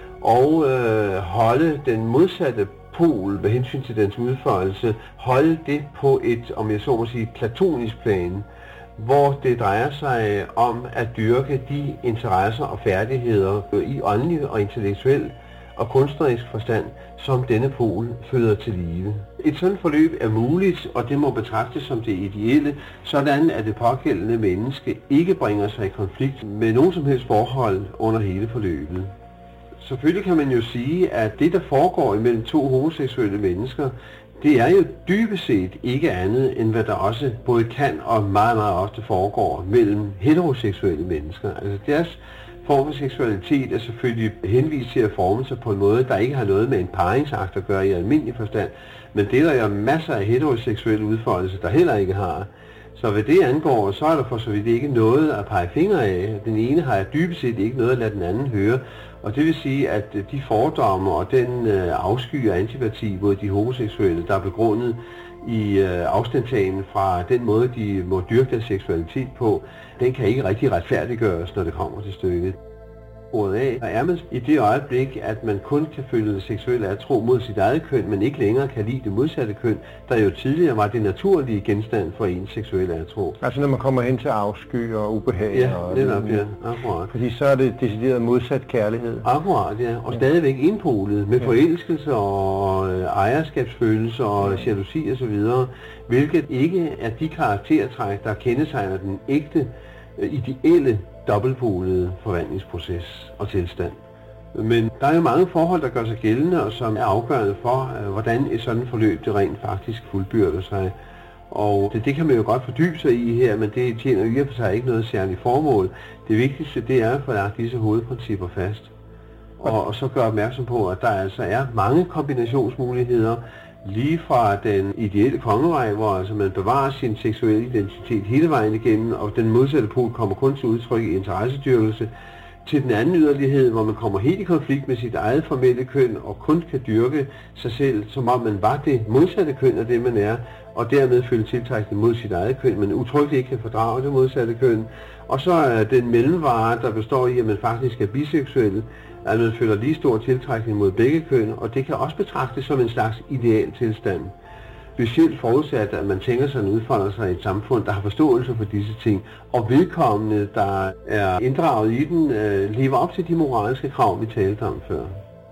og øh, holde den modsatte pol med hensyn til dens udfoldelse, holde det på et, om jeg så må sige, platonisk plan, hvor det drejer sig om at dyrke de interesser og færdigheder i åndelig og intellektuel og kunstnerisk forstand, som denne pol føder til live. Et sådan forløb er muligt, og det må betragtes som det ideelle, sådan at det pågældende menneske ikke bringer sig i konflikt med nogen som helst forhold under hele forløbet. Selvfølgelig kan man jo sige, at det, der foregår imellem to homoseksuelle mennesker, det er jo dybest set ikke andet, end hvad der også både kan og meget, meget ofte foregår mellem heteroseksuelle mennesker. Altså deres form for seksualitet er selvfølgelig henvist til at forme sig på en måde, der ikke har noget med en paringsakt at gøre i almindelig forstand, men det er der jo masser af heteroseksuelle udfoldelser, der heller ikke har. Så hvad det angår, så er der for så vidt ikke noget at pege fingre af. Den ene har dybest set ikke noget at lade den anden høre. Og det vil sige, at de fordomme og den øh, afsky og antipati mod de homoseksuelle, der er begrundet i øh, afstandtagen fra den måde, de må dyrke deres seksualitet på, den kan ikke rigtig retfærdiggøres, når det kommer til stykket. Ordet af er man i det øjeblik, at man kun kan føle det seksuelle atro mod sit eget køn, men ikke længere kan lide det modsatte køn, der jo tidligere var det naturlige genstand for ens seksuelle atro. Altså når man kommer hen til afsky og ubehag. Ja, og netop, ja, akkurat. Fordi så er det decideret modsat kærlighed. Akkurat, ja, og ja. Stadigvæk indpolet med ja. Forelskelse og øh, ejerskabsfølelse og ja. Jalousi og så videre, hvilket ikke er de karaktertræk, der kendetegner den ægte, øh, ideelle dobbeltpolede forvandlingsproces og tilstand. Men der er jo mange forhold, der gør sig gældende, og som er afgørende for, hvordan et sådan forløb det rent faktisk fuldbyrder sig. Og det, det kan man jo godt fordybe sig i her, men det tjener i og for sig ikke noget særligt formål. Det vigtigste, det er at få lagt disse hovedprincipper fast. Og, og så gøre opmærksom på, at der altså er mange kombinationsmuligheder, lige fra den ideelle kongevej, hvor altså man bevarer sin seksuelle identitet hele vejen igennem, og den modsatte pol kommer kun til udtryk i interessedyrkelse, til den anden yderlighed, hvor man kommer helt i konflikt med sit eget formelle køn, og kun kan dyrke sig selv, som om man var det modsatte køn af det, man er, og dermed føle tiltrækning mod sit eget køn, men utryggeligt ikke kan fordrage det modsatte køn. Og så er den mellemvare, der består i, at man faktisk er biseksuel, at man føler lige stor tiltrækning mod begge køn, og det kan også betragtes som en slags ideal tilstand. Specielt forudsat, at man tænker sig, at man udfolder sig i et samfund, der har forståelse for disse ting, og vedkommende, der er inddraget i den, lever op til de moralske krav, vi talte om før.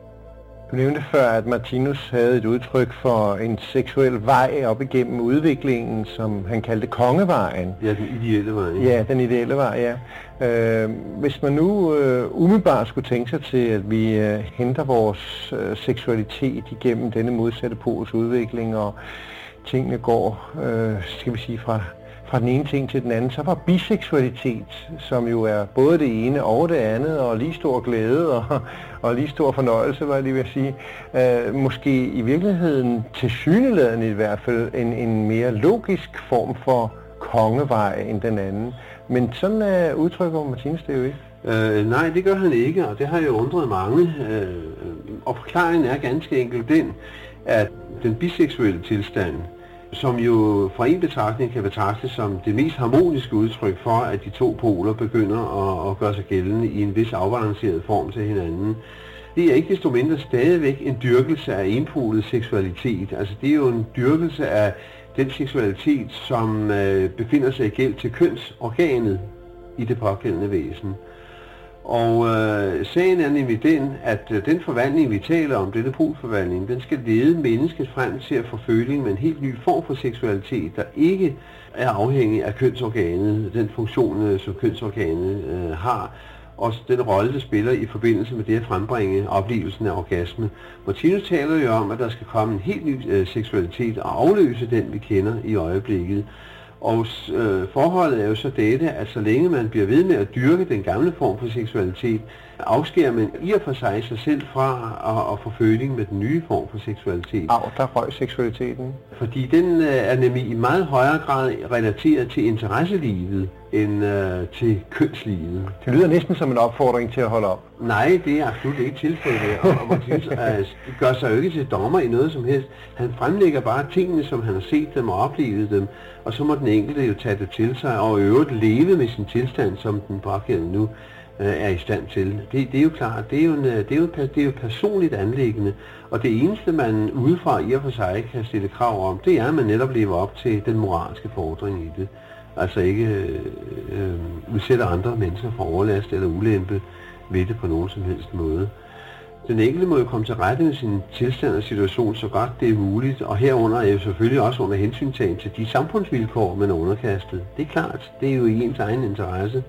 Du nævnte før, at Martinus havde et udtryk for en seksuel vej op igennem udviklingen, som han kaldte kongevejen. Ja, den ideelle vej. Ja, den ideelle vej, ja. Øh, hvis man nu øh, umiddelbart skulle tænke sig til, at vi øh, henter vores øh, seksualitet igennem denne modsatte pols udvikling, og tingene går, øh, skal vi sige, fra, fra den ene ting til den anden, så var biseksualitet, som jo er både det ene og det andet, og lige stor glæde og, og lige stor fornøjelse, var jeg lige ved at sige, øh, måske i virkeligheden tilsyneladende i hvert fald en, en mere logisk form for kongevej end den anden. Men sådan er udtrykker Martinus det jo ikke. Øh, nej, det gør han ikke, og det har jo undret mange. Øh, og forklaringen er ganske enkelt den, at den biseksuelle tilstand, som jo fra en betragtning kan betragtes som det mest harmoniske udtryk for, at de to poler begynder at, at gøre sig gældende i en vis afbalanceret form til hinanden, det er ikke desto mindre stadigvæk en dyrkelse af enpolet seksualitet. Altså det er jo en dyrkelse af den seksualitet, som øh, befinder sig i gæld til kønsorganet i det pågældende væsen. Og øh, sagen er nemlig den, at øh, den forvandling, vi taler om, denne polforvandling, den skal lede mennesket frem til at få føling med en helt ny form for seksualitet, der ikke er afhængig af kønsorganet, den funktion, øh, som kønsorganet øh, har, og den rolle, det spiller i forbindelse med det at frembringe oplevelsen af orgasme. Martinus taler jo om, at der skal komme en helt ny øh, seksualitet og afløse den, vi kender i øjeblikket. Og øh, forholdet er jo så dette, at så længe man bliver ved med at dyrke den gamle form for seksualitet, afskærer man i og for sig sig selv fra at, at få føling med den nye form for seksualitet. Au, der røg seksualiteten. Fordi den øh, er nemlig i meget højere grad relateret til interesselivet end øh, til kønslivet. Det lyder næsten som en opfordring til at holde op. Nej, det er absolut ikke tilfældet, og Martinus øh, gør sig jo ikke til dommer i noget som helst. Han fremlægger bare tingene, som han har set dem og oplevet dem, og så må den enkelte jo tage det til sig og i øvrigt leve med sin tilstand, som den pågældende nu øh, er i stand til. Det, det er jo klart, det er jo, en, det, er jo, det er jo personligt anliggende, og det eneste, man udefra i og for sig kan stille krav om, det er, at man netop lever op til den moralske fordring i det. Altså ikke øh, øh, udsætter andre mennesker for overlast eller ulempe ved det på nogen som helst måde. Den enkelte må jo komme til rette med sin tilstand og situation så godt det er muligt, og herunder er jo selvfølgelig også under hensyntagen til de samfundsvilkår, man er underkastet. Det er klart, det er jo i ens egen interesse.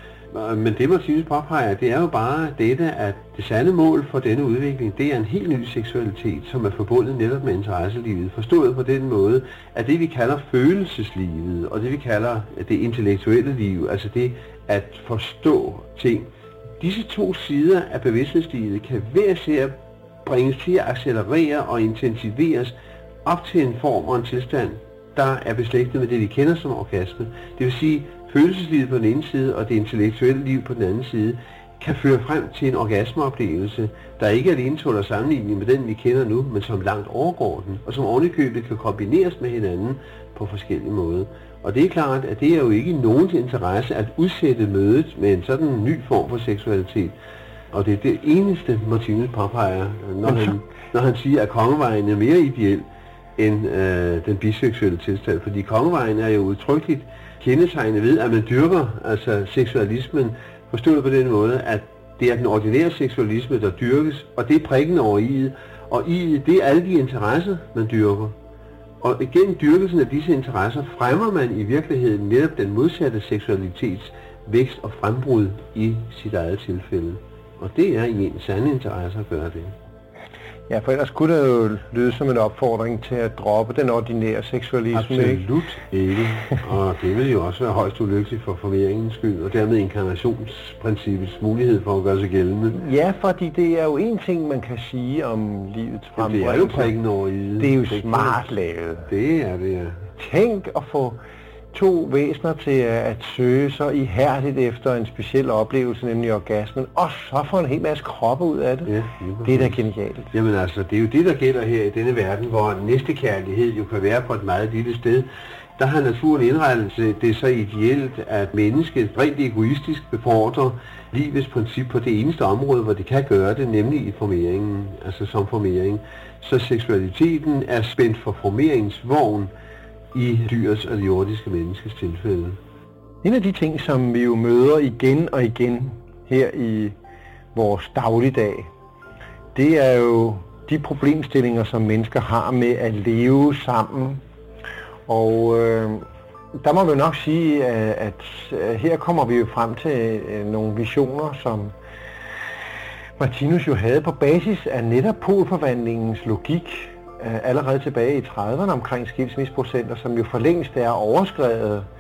Men det Martinus påpeger, det er jo bare dette, at det sande mål for denne udvikling, det er en helt ny seksualitet, som er forbundet netop med interesselivet. Forstået på den måde, at det vi kalder følelseslivet, og det vi kalder det intellektuelle liv, altså det at forstå ting, disse to sider af bevidsthedslivet kan hver især bringes til at accelerere og intensiveres op til en form og en tilstand, der er beslægtet med det, vi kender som orgasme. Det vil sige, følelseslivet på den ene side og det intellektuelle liv på den anden side kan føre frem til en orgasmeoplevelse, der ikke alene tåler sammenligning med den, vi kender nu, men som langt overgår den, og som ovenikøbet kan kombineres med hinanden på forskellige måder. Og det er klart, at det er jo ikke nogens interesse at udsætte mødet med en sådan ny form for seksualitet. Og det er det eneste, Martinus påpeger, når han, når han siger, at kongevejen er mere ideel end øh, den biseksuelle tilstand. Fordi kongevejen er jo udtrykkeligt kendetegnet ved, at man dyrker altså seksualismen, forstået på den måde, at det er den ordinære seksualisme, der dyrkes, og det er prikken over i'et. Og i'et, det er alle de interesser, man dyrker. Og gennem dyrkelsen af disse interesser fremmer man i virkeligheden netop den modsatte seksualitets vækst og frembrud i sit eget tilfælde. Og det er i en sande interesse at gøre det. Ja, for ellers kunne det jo lyde som en opfordring til at droppe den ordinære seksualisme, Absolut ikke? ikke. Og det vil jo også være højst ulykkeligt for formeringens skyld, og dermed inkarnationsprincippets mulighed for at gøre sig gældende. Ja, fordi det er jo en ting, man kan sige om livets frembringelse. Det er jo prikken over i det. Det er jo smart lavet. Det er det, ja. Tænk at få to væsener til at søge så ihærdigt efter en speciel oplevelse, nemlig orgasmen, og så få en hel masse kroppe ud af det. Ja, det er da genialt. Jamen altså, det er jo det, der gælder her i denne verden, hvor næstekærlighed jo kan være på et meget lille sted. Der har naturen indrettet det så ideelt, at mennesket rent egoistisk befordrer livets princip på det eneste område, hvor det kan gøre det, nemlig i formeringen, altså som formering. Så seksualiteten er spændt for formeringens vogn, i dyrets og det jordiske menneskes tilfælde. En af de ting, som vi jo møder igen og igen her i vores dagligdag, det er jo de problemstillinger, som mennesker har med at leve sammen. Og øh, der må vi nok sige, at, at her kommer vi jo frem til nogle visioner, som Martinus jo havde på basis af netop polforvandlingens logik, allerede tilbage i trediverne omkring skilsmisseprocenter, som jo for længst er overskredet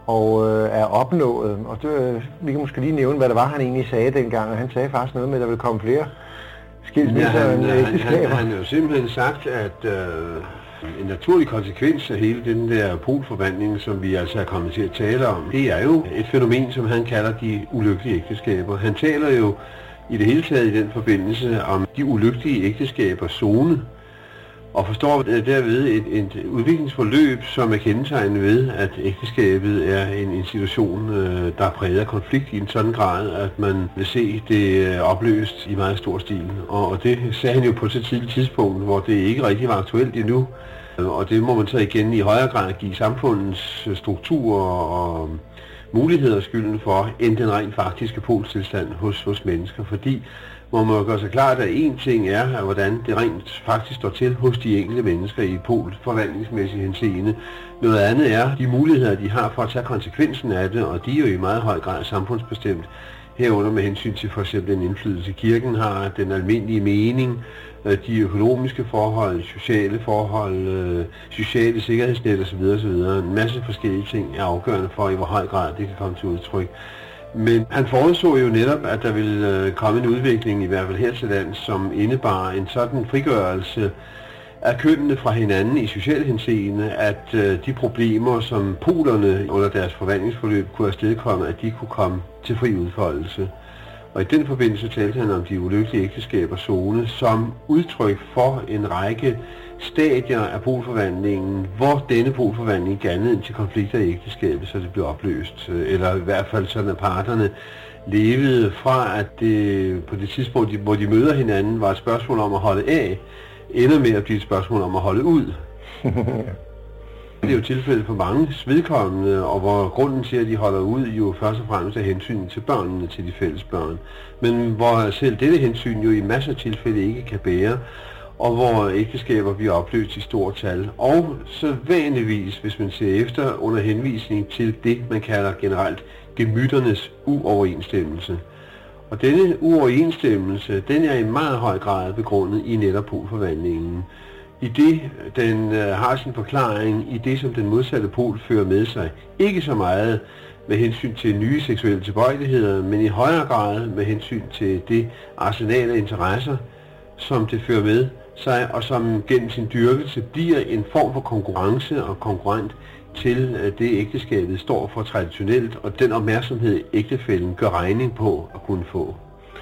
og øh, er opnået. Og det, vi kan måske lige nævne, hvad det var, han egentlig sagde dengang, og han sagde faktisk noget med, at der ville komme flere skilsmisser ja, end ægteskaber. Han, han, han har jo simpelthen sagt, at øh, en naturlig konsekvens af hele den der polforvandling, som vi altså er kommet til at tale om, det er jo et fænomen, som han kalder de ulykkelige ægteskaber. Han taler jo i det hele taget i den forbindelse om de ulykkelige ægteskabers zone, og forstår derved et, et udviklingsforløb, som er kendetegnet ved, at ægteskabet er en institution, der er præget af konflikt i en sådan grad, at man vil se det opløst i meget stor stil. Og det sagde han jo på så tidligt tidspunkt, hvor det ikke rigtig var aktuelt endnu. Og det må man så igen i højere grad give samfundets struktur og muligheder skylden for, end den rent faktiske polstilstand hos, hos mennesker. Fordi hvor man må gøre sig klart, at en ting er, hvordan det rent faktisk står til hos de enkelte mennesker i polforvandlingsmæssig henseende. Noget andet er de muligheder, de har for at tage konsekvensen af det, og de er jo i meget høj grad samfundsbestemt. Herunder med hensyn til for eksempel den indflydelse kirken har, den almindelige mening, de økonomiske forhold, sociale forhold, sociale sikkerhedsnet osv. osv. En masse forskellige ting er afgørende for, i hvor høj grad det kan komme til udtryk. Men han forudså jo netop, at der ville komme en udvikling, i hvert fald her til lands, som indebar en sådan frigørelse af kønnene fra hinanden i social henseende, at de problemer, som polerne under deres forvandlingsforløb kunne afstedkomme, at de kunne komme til fri udfoldelse. Og i den forbindelse talte han om de ulykkelige ægteskabers zone som udtryk for en række stadier af polforvandlingen, hvor denne polforvandling gav anledning til konflikter i ægteskabet, så det blev opløst. Eller i hvert fald sådan, at parterne levede fra, at det på det tidspunkt, hvor de møder hinanden, var et spørgsmål om at holde af, ender med at blive et spørgsmål om at holde ud. Det er jo tilfældet for mange vedkommende, og hvor grunden til, at de holder ud, jo først og fremmest er hensyn til børnene, til de fælles børn. Men hvor selv dette hensyn jo i masser af tilfælde ikke kan bære, og hvor ægteskaber bliver opløst i stort tal. Og så vanligvis, hvis man ser efter, under henvisning til det, man kalder generelt gemytternes uoverensstemmelse. Og denne uoverensstemmelse, den er i meget høj grad begrundet i netop polforvandlingen. I det, den øh, har sin forklaring i det, som den modsatte pol fører med sig. Ikke så meget med hensyn til nye seksuelle tilbøjeligheder, men i højere grad med hensyn til det arsenal af interesser, som det fører med sig, og som gennem sin dyrkelse bliver en form for konkurrence og konkurrent til øh, det ægteskabet står for traditionelt, og den opmærksomhed ægtefællen gør regning på at kunne få.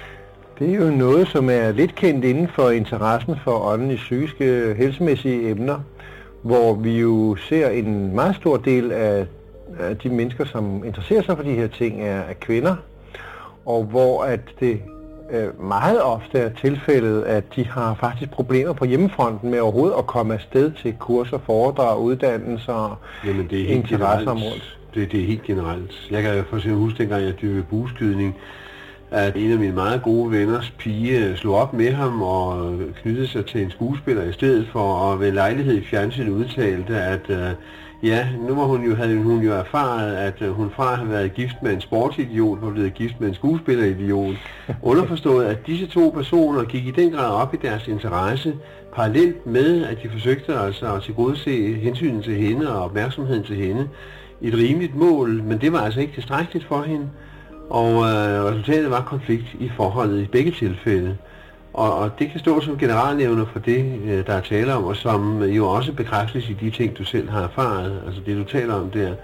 Det er jo noget, som er lidt kendt inden for interessen for åndelige psykiske helsemæssige emner, hvor vi jo ser en meget stor del af, af de mennesker, som interesserer sig for de her ting, er, er kvinder, og hvor at det øh, meget ofte er tilfældet, at de har faktisk problemer på hjemmefronten med overhovedet at komme afsted til kurser, foredrag, uddannelser, Jamen, det er helt interesseområdet. Det, det er helt generelt. Jeg kan for eksempel huske, dengang jeg dyrkede bueskydning, at en af mine meget gode venners pige slog op med ham og knyttede sig til en skuespiller i stedet for, at ved lejlighed i fjernsynet udtalte, at uh, ja, nu var hun jo, havde hun jo erfaret, at uh, hun fra havde været gift med en sportsidiot, var blevet gift med en skuespilleridiot. Underforstået, at disse to personer gik i den grad op i deres interesse, parallelt med, at de forsøgte altså at tilgodese hensynen til hende og opmærksomheden til hende i et rimeligt mål, men det var altså ikke tilstrækkeligt for hende. Og øh, resultatet var konflikt i forholdet i begge tilfælde. Og, og det kan stå som generalnævner for det, øh, der er tale om, og som jo også bekræftes i de ting, du selv har erfaret, altså det, du taler om der.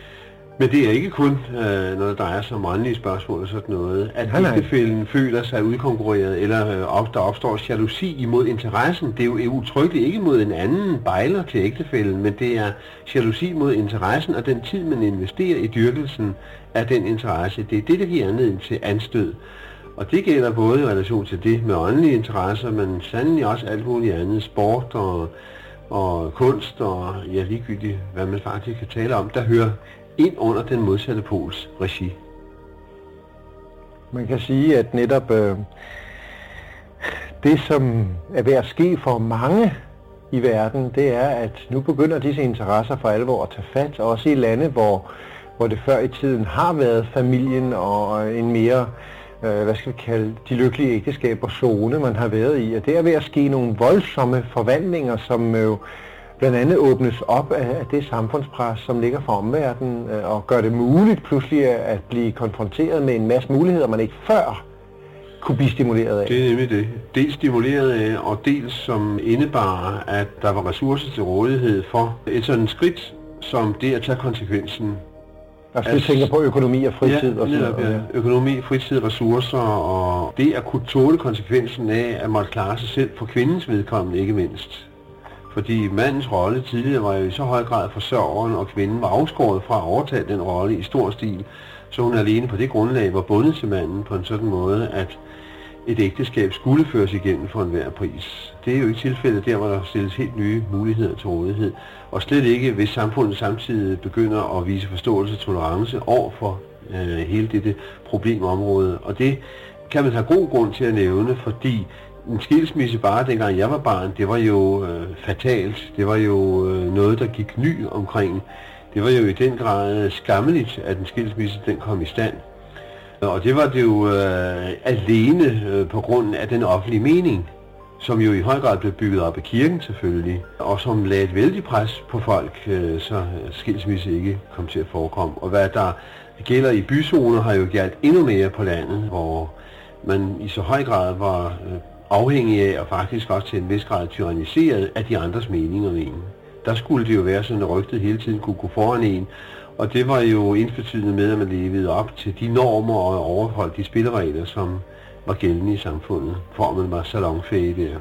Men det er ikke kun, øh, når der drejer sig om åndelige spørgsmål og sådan noget, at ægtefællen føler sig udkonkurreret, eller øh, op, der opstår jalousi imod interessen. Det er jo utryggeligt ikke mod en anden bejler til ægtefællen, men det er jalousi mod interessen og den tid, man investerer i dyrkelsen af den interesse. Det er det, der giver anledning til anstød. Og det gælder både i relation til det med åndelige interesser, men sandelig også alt muligt andet, sport og, og kunst og ja, ligegyldigt, hvad man faktisk kan tale om, der hører ind under den modsatte pols regi. Man kan sige, at netop øh, det, som er ved at ske for mange i verden, det er, at nu begynder disse interesser for alvor at tage fat, også i lande, hvor, hvor det før i tiden har været familien og en mere, øh, hvad skal vi kalde, de lykkelige ægteskaber zone, man har været i. Og det er ved at ske nogle voldsomme forvandlinger, som jo blandt andet åbnes op af, af det samfundspres, som ligger fra omverdenen, øh, og gør det muligt pludselig at blive konfronteret med en masse muligheder, man ikke før kunne blive stimuleret af. Det er nemlig det. Dels stimuleret af, og dels som indebar, at der var ressourcer til rådighed for et sådan skridt, som det at tage konsekvensen. Altså du tænker på økonomi og fritid ja, og sådan noget? Ja, økonomi, fritid, ressourcer, og det at kunne tåle konsekvensen af, at måtte klare sig selv for kvindens vedkommende ikke mindst. Fordi mandens rolle tidligere var jo i så høj grad forsørgeren, og kvinden var afskåret fra at overtage den rolle i stor stil, så hun alene på det grundlag var bundet til manden på en sådan måde, at et ægteskab skulle føres igennem for enhver pris. Det er jo ikke tilfældet der, hvor der stilles helt nye muligheder til rådighed. Og slet ikke, hvis samfundet samtidig begynder at vise forståelse og tolerance over for øh, hele dette problemområde. Og det kan man have god grund til at nævne, fordi en skilsmisse bare dengang jeg var barn, det var jo øh, fatalt. Det var jo øh, noget, der gik ny omkring. Det var jo i den grad skammeligt, at en skilsmisse den kom i stand. Og det var det jo øh, alene øh, på grund af den offentlige mening, som jo i høj grad blev bygget op af kirken selvfølgelig, og som lagde et vældig pres på folk, øh, så skilsmisse ikke kom til at forekomme. Og hvad der gælder i byzoner, har jo gjaldt endnu mere på landet, hvor man i så høj grad var øh, afhængig af, og faktisk også til en vis grad tyranniseret af de andres meninger med en. Der skulle det jo være sådan, at rygtet hele tiden kunne gå foran en, og det var jo ensbetydende med, at man levede op til de normer og overholdt de spilleregler, som var gældende i samfundet, for man var salonfæge der.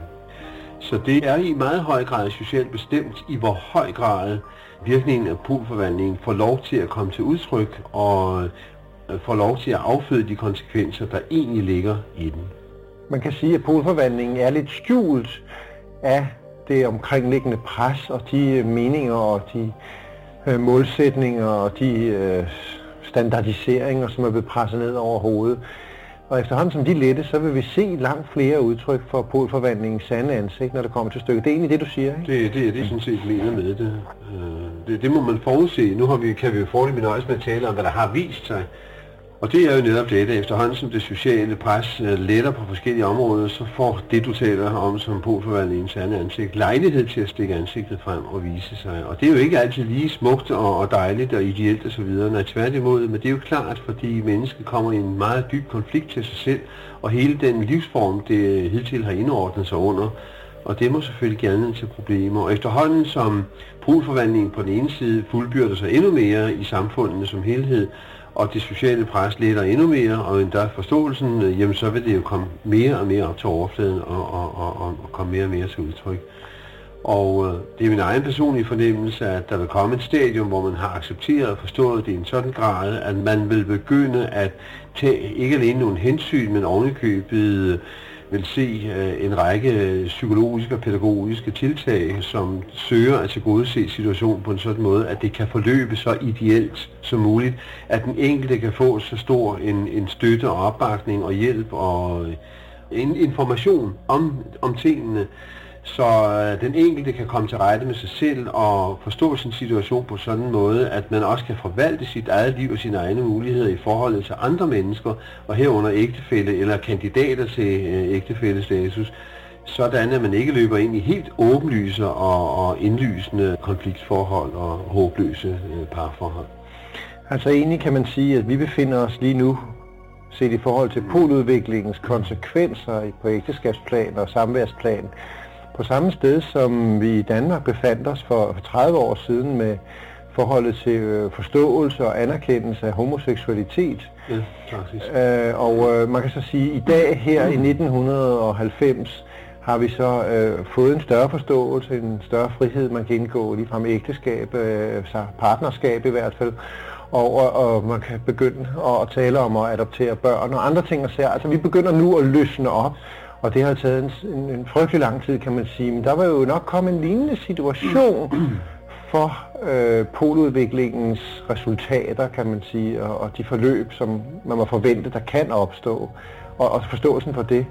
Så det er i meget høj grad socialt bestemt, i hvor høj grad virkningen af poolforvandlingen får lov til at komme til udtryk, og får lov til at afføde de konsekvenser, der egentlig ligger i den. Man kan sige, at poolforvandlingen er lidt skjult af det omkringliggende pres og de meninger og de øh, målsætninger og de øh, standardiseringer, som er blevet presset ned over hovedet. Og efterhånden som de lette, så vil vi se langt flere udtryk for poolforvandlingens sande ansigt, når det kommer til stykket. Det er egentlig det, du siger, ikke? Det, det er det, sådan set mener med det. det. Det må man forudse. Nu har vi, kan vi jo foreløbig nøjes med at tale om, hvad der har vist sig. Og det er jo netop det, at efterhånden som det sociale pres letter på forskellige områder, så får det, du taler om som poolforvandlingens sande ansigt, lejlighed til at stikke ansigtet frem og vise sig. Og det er jo ikke altid lige smukt og, og dejligt og ideelt osv. Nej, tværtimod, men det er jo klart, fordi mennesket kommer i en meget dyb konflikt til sig selv, og hele den livsform, det hidtil har indordnet sig under, og det må selvfølgelig give anledning til problemer. Og efterhånden som poolforvandlingen på den ene side fuldbyrder sig endnu mere i samfundene som helhed, og det sociale pres letter endnu mere, og endda forståelsen, jamen så vil det jo komme mere og mere op til overfladen og, og, og, og komme mere og mere til udtryk. Og øh, det er min egen personlige fornemmelse, at der vil komme et stadium, hvor man har accepteret og forstået det i en sådan grad, at man vil begynde at tage ikke alene nogle hensyn, men ovenikøbet vil se øh, en række psykologiske og pædagogiske tiltag, som søger at tilgodese situationen på en sådan måde, at det kan forløbe så ideelt som muligt, at den enkelte kan få så stor en, en støtte og opbakning og hjælp og en information om, om tingene, så den enkelte kan komme til rette med sig selv og forstå sin situation på sådan en måde, at man også kan forvalte sit eget liv og sine egne muligheder i forholdet til andre mennesker, og herunder ægtefælle eller kandidater til ægtefællestatus, sådan at man ikke løber ind i helt åbenlyse og, og indlysende konfliktforhold og håbløse parforhold. Altså egentlig kan man sige, at vi befinder os lige nu, set i forhold til pooludviklingens konsekvenser på ægteskabsplan og samværsplan, på samme sted, som vi i Danmark befandt os for tredive år siden med forholdet til forståelse og anerkendelse af homoseksualitet. Ja, faktisk. Øh, og øh, man kan så sige, at i dag her i nitten halvfems har vi så øh, fået en større forståelse, en større frihed, man kan indgå ligefrem ægteskab, øh, så partnerskab i hvert fald. Og, og, og man kan begynde at tale om at adoptere børn og andre ting og sager. Altså vi begynder nu at løsne op. Og det har taget en, en, en frygtelig lang tid, kan man sige. Men der var jo nok kommet en lignende situation for øh, poludviklingens resultater, kan man sige, og, og de forløb, som man må forvente, der kan opstå, og, og forståelsen for det.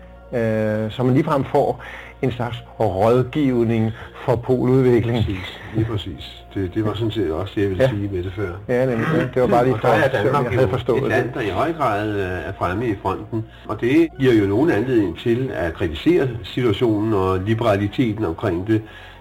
Øh, så man ligefrem får en slags rådgivning for poludvikling. Præcis, lige præcis. Det, det var sådan set også det, jeg ville ja. sige med det før. Ja, nemlig. Det var bare lige for, at jeg havde forstået et land, der i høj grad er fremme i fronten. Og det giver jo nogen anledning til at kritisere situationen og liberaliteten omkring det.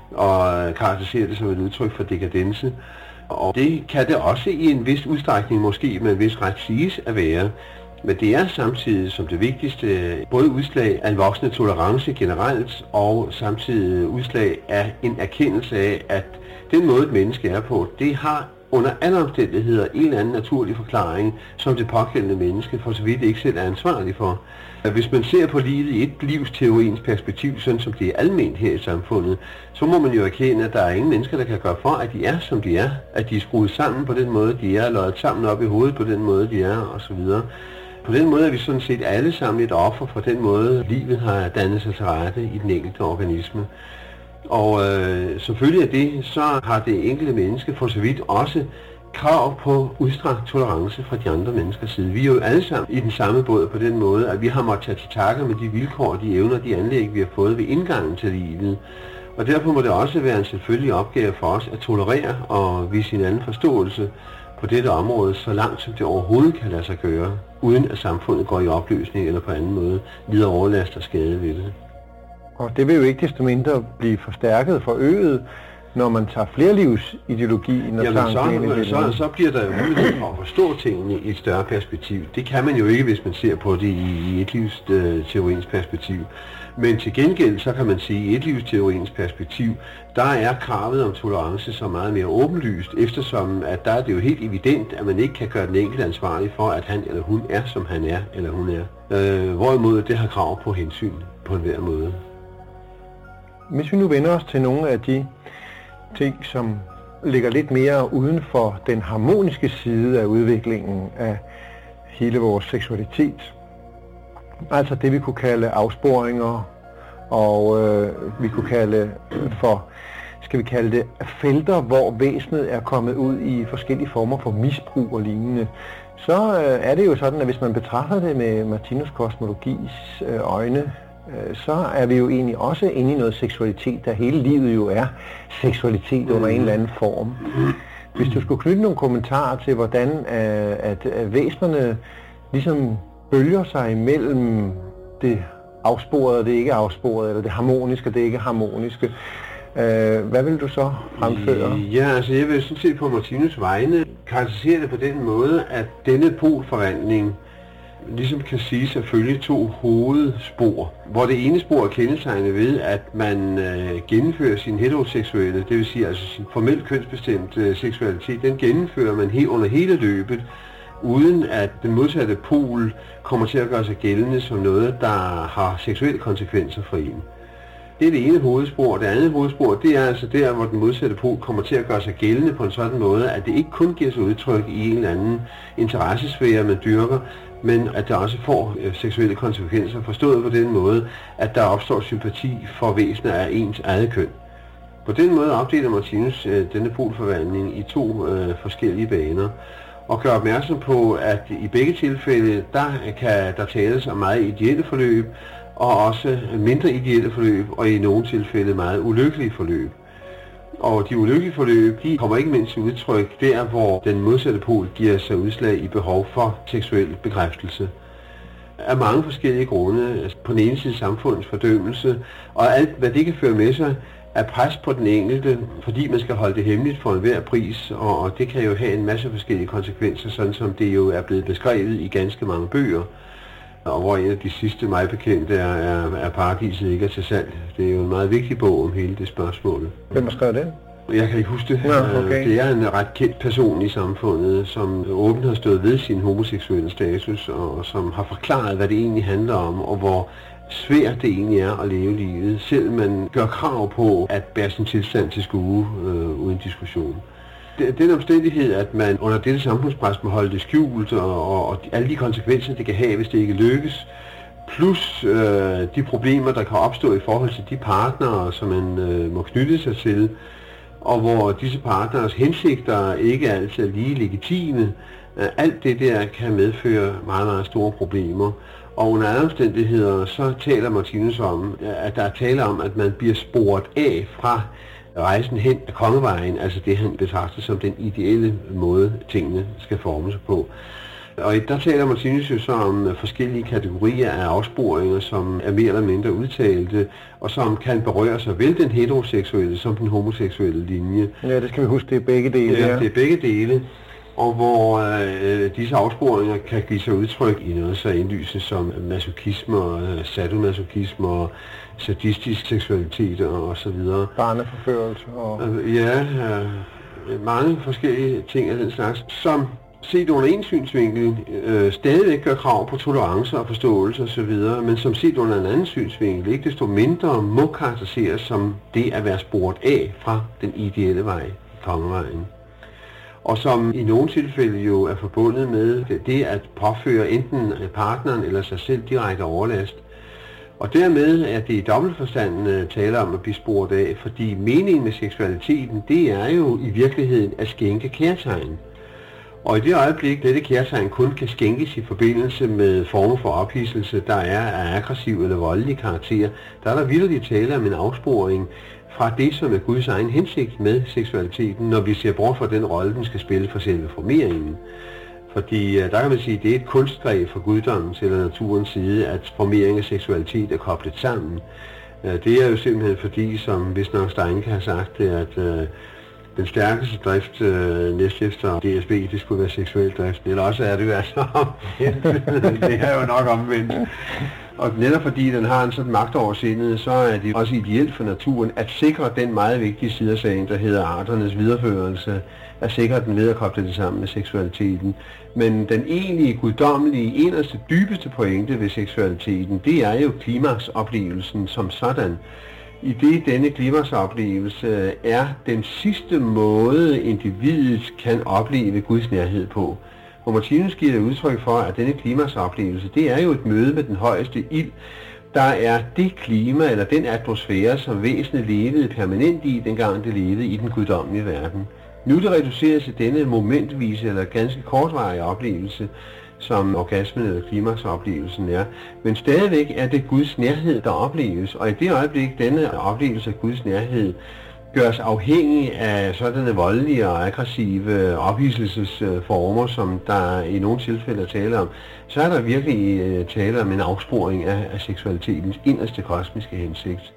og karakteriserer det som et udtryk for dekadence. Og det kan det også i en vis udstrækning måske med en vis ret siges at være. Men det er samtidig som det vigtigste både udslag af en voksende tolerance generelt, og samtidig udslag af en erkendelse af, at den måde et menneske er på, det har under alle omstændigheder en eller anden naturlig forklaring, som det pågældende menneske for så vidt ikke selv er ansvarlig for. Hvis man ser på livet i et livsteoriens perspektiv, sådan som det er alment her i samfundet, så må man jo erkende, at der er ingen mennesker, der kan gøre for, at de er, som de er. At de er skruet sammen på den måde, de er, løjet sammen op i hovedet på den måde, de er, osv. På den måde er vi sådan set alle sammen et offer for den måde, livet har dannet sig til rette i den enkelte organisme. Og øh, selvfølgelig af det, så har det enkelte menneske for så vidt også krav på udstrakt tolerance fra de andre menneskers side. Vi er jo alle sammen i den samme båd på den måde, at vi har måttet tage til takke med de vilkår, de evner, de anlæg, vi har fået ved indgangen til livet. Og derfor må det også være en selvfølgelig opgave for os at tolerere og vise hinanden forståelse på dette område, så langt som det overhovedet kan lade sig gøre, uden at samfundet går i opløsning eller på anden måde lider overlast og skade ved det. Og det vil jo ikke desto mindre blive forstærket, forøget, når man tager flerlivsideologien og Jamen, tager så, så, så bliver der jo mulighed for at forstå tingene i et større perspektiv. Det kan man jo ikke, hvis man ser på det i etlivsteoriens perspektiv. Men til gengæld, så kan man sige, at i etlivsteoriens perspektiv, der er kravet om tolerance så meget mere åbenlyst, eftersom at der er det jo helt evident, at man ikke kan gøre den enkelte ansvarlig for, at han eller hun er, som han er, eller hun er. Øh, hvorimod det har krav på hensyn på enhver måde. Hvis vi nu vender os til nogle af de ting, som ligger lidt mere uden for den harmoniske side af udviklingen af hele vores seksualitet. Altså det, vi kunne kalde afsporinger, og øh, vi kunne kalde for, skal vi kalde det, felter, hvor væsenet er kommet ud i forskellige former for misbrug og lignende. Så øh, er det jo sådan, at hvis man betragter det med Martinus kosmologis øh, øjne, så er vi jo egentlig også inde i noget seksualitet, der hele livet jo er seksualitet under en eller anden form. Hvis du skulle knytte nogle kommentarer til, hvordan at væsenerne ligesom bølger sig imellem det afsporede og det ikke afsporede, eller det harmoniske og det ikke harmoniske, hvad vil du så fremføre? Ja, altså jeg vil sådan set på Martinus vegne karakterisere det på den måde, at denne polforvandling ligesom kan siges at følge to hovedspor, hvor det ene spor er kendetegnet ved, at man øh, gennemfører sin heteroseksuelle, det vil sige altså sin formelt kønsbestemt øh, seksualitet, den gennemfører man he- under hele løbet, uden at den modsatte pol kommer til at gøre sig gældende som noget, der har seksuelle konsekvenser for en. Det er det ene hovedspor. Det andet hovedspor, det er altså der, hvor den modsatte pol kommer til at gøre sig gældende på en sådan måde, at det ikke kun giver sig udtryk i en eller anden interessesfære, man dyrker, men at det også får øh, seksuelle konsekvenser, forstået på den måde, at der opstår sympati for væsener af ens eget køn. På den måde opdeler Martinus øh, denne polforvandling i to øh, forskellige baner, og gør opmærksom på, at i begge tilfælde, der kan der tales om meget ideelle forløb, og også mindre ideelle forløb, og i nogle tilfælde meget ulykkelige forløb. Og de ulykkelige forløb, de kommer ikke mindst til udtryk der, hvor den modsatte pol giver sig udslag i behov for seksuel bekræftelse. Af mange forskellige grunde, på den ene side samfundets fordømmelse, og alt hvad det kan føre med sig, er pres på den enkelte, fordi man skal holde det hemmeligt for enhver pris, og, og det kan jo have en masse forskellige konsekvenser, sådan som det jo er blevet beskrevet i ganske mange bøger. Og hvor en af de sidste mig bekendte er, er, er Paradiset ikke er til salg. Det er jo en meget vigtig bog om hele det spørgsmål. Hvem har skrevet det? Jeg kan ikke huske det. Ja, okay. Det er en ret kendt person i samfundet, som åbent har stået ved sin homoseksuelle status, og som har forklaret, hvad det egentlig handler om, og hvor svært det egentlig er at leve livet, selv man gør krav på at bære sin tilstand til skue øh, uden diskussion. Den omstændighed, at man under dette samfundspres må holde det skjult, og, og, og alle de konsekvenser, det kan have, hvis det ikke lykkes, plus øh, de problemer, der kan opstå i forhold til de partnere, som man øh, må knytte sig til, og hvor disse partners hensigter ikke altid er lige legitime, øh, alt det der kan medføre meget, meget store problemer. Og under andre omstændigheder, så taler Martinus om, at der er tale om, at man bliver sporet af fra rejsen hen af kongevejen, altså det han betragter som den ideelle måde, tingene skal forme sig på. Og der taler Martinus jo så om forskellige kategorier af afsporinger, som er mere eller mindre udtalte, og som kan berøre såvel den heteroseksuelle som den homoseksuelle linje. Ja, det skal vi huske, det er begge dele. Ja, det er begge dele. Og hvor øh, disse afsporinger kan give sig udtryk i noget så indlysende som masochisme og sadomasochisme og sadistisk seksualitet og, og så videre. Barneforførelse og... Ja, øh, mange forskellige ting af den slags, som set under en synsvinkel øh, stadigvæk gør krav på tolerance og forståelse osv., men som set under en anden synsvinkel ikke desto mindre må karakteriseres som det at være sporet af fra den ideelle vej, kongevejen. Og som i nogle tilfælde jo er forbundet med det at påføre enten partneren eller sig selv direkte overlast. Og dermed er det i dobbeltforstand tale om at blive sporet af, fordi meningen med seksualiteten, det er jo i virkeligheden at skænke kærtegn. Og i det øjeblik, dette kærtegn kun kan skænkes i forbindelse med former for ophidselse, der er af aggressiv eller voldelig karakter, der er der vitterligt tale om en afsporing fra det, som er Guds egen hensigt med seksualiteten, når vi ser bort fra den rolle, den skal spille for selve formeringen. Fordi der kan man sige, at det er et kunstgreb fra guddommens eller naturens side, at formering og seksualitet er koblet sammen. Det er jo simpelthen fordi, som vist nok Stein kan have sagt, det, at øh, den stærkeste drift øh, næst efter D S B, det skulle være seksuel drift. Eller også er det jo altså omvendt. Det er jo nok omvendt. Og netop fordi den har en sådan magt over sindet, så er det også ideelt for naturen at sikre den meget vigtige side af sagen, der hedder arternes videreførelse, at sikre den ved at koble det sammen med seksualiteten. Men den egentlige, guddommelige, eneste, dybeste pointe ved seksualiteten, det er jo klimaksoplevelsen som sådan. I det denne klimaksoplevelse er den sidste måde, individet kan opleve Guds nærhed på. Og Martinus giver det udtryk for, at denne klimaksoplevelse, det er jo et møde med den højeste ild, der er det klima eller den atmosfære, som væsenet levede permanent i, dengang det levede i den guddommelige verden. Nu er det reduceret til denne momentvise eller ganske kortvarige oplevelse, som orgasmen eller klimaksoplevelsen er. Men stadigvæk er det Guds nærhed, der opleves, og i det øjeblik, denne oplevelse af Guds nærhed gøres afhængig af sådanne voldelige og aggressive ophidselsesformer, som der i nogle tilfælde er tale om, så er der virkelig tale om en afsporing af, af seksualitetens inderste kosmiske hensigt.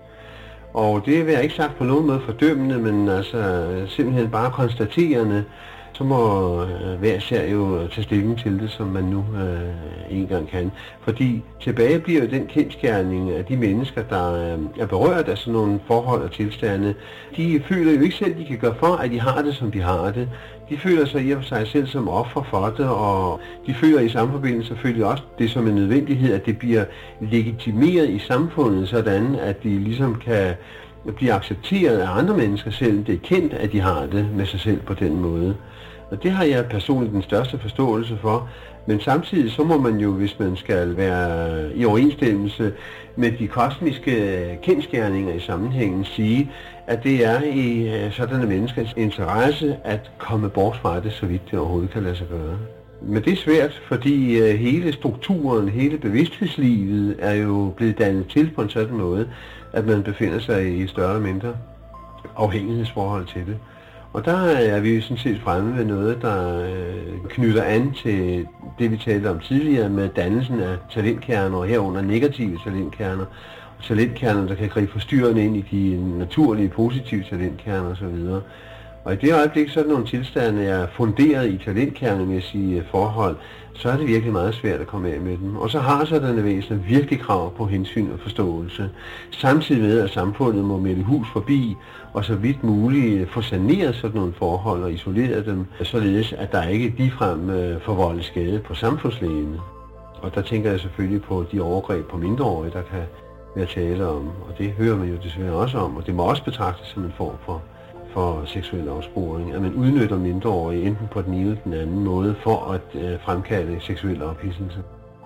Og det vil jeg ikke sagt på nogen måde fordømmende, men altså simpelthen bare konstaterende, så må øh, hver især jo tage stilling til det, som man nu øh, en gang kan. Fordi tilbage bliver jo den kendsgerning af de mennesker, der øh, er berørt af sådan nogle forhold og tilstande. De føler jo ikke selv, at de kan gøre for, at de har det, som de har det. De føler sig i og for sig selv som offer for det, og de føler i samme forbindelse selvfølgelig også det som en nødvendighed, at det bliver legitimeret i samfundet, sådan at de ligesom kan blive accepteret af andre mennesker, selvom det er kendt, at de har det med sig selv på den måde. Og det har jeg personligt den største forståelse for, men samtidig så må man jo, hvis man skal være i overensstemmelse med de kosmiske kendsgerninger i sammenhængen, sige, at det er i sådanne menneskers interesse at komme bort fra det, så vidt det overhovedet kan lade sig gøre. Men det er svært, fordi hele strukturen, hele bevidsthedslivet er jo blevet dannet til på en sådan måde, at man befinder sig i et større eller mindre afhængighedsforhold til det. Og der er vi jo sådan set fremme ved noget, der knytter an til det, vi talte om tidligere med dannelsen af talentkerner, og herunder negative talentkerner, og talentkerner, der kan gribe forstyrrende ind i de naturlige, positive talentkerner osv. Og i det øjeblik, så er der nogle tilstande, er funderet i talentkernemæssige forhold, så er det virkelig meget svært at komme af med dem. Og så har sådanne væsener virkelig krav på hensyn og forståelse, samtidig med, at samfundet må melde hus forbi, og så vidt muligt få saneret sådan nogle forhold og isoleret dem, således at der ikke ligefrem forvoldes skade på samfundslægene. Og der tænker jeg selvfølgelig på de overgreb på mindreårige, der kan være tale om, og det hører man jo desværre også om, og det må også betragtes som en form for for seksuel afsporing, at man udnytter mindreårige enten på den ene eller den anden måde for at øh, fremkalde seksuel ophidselse.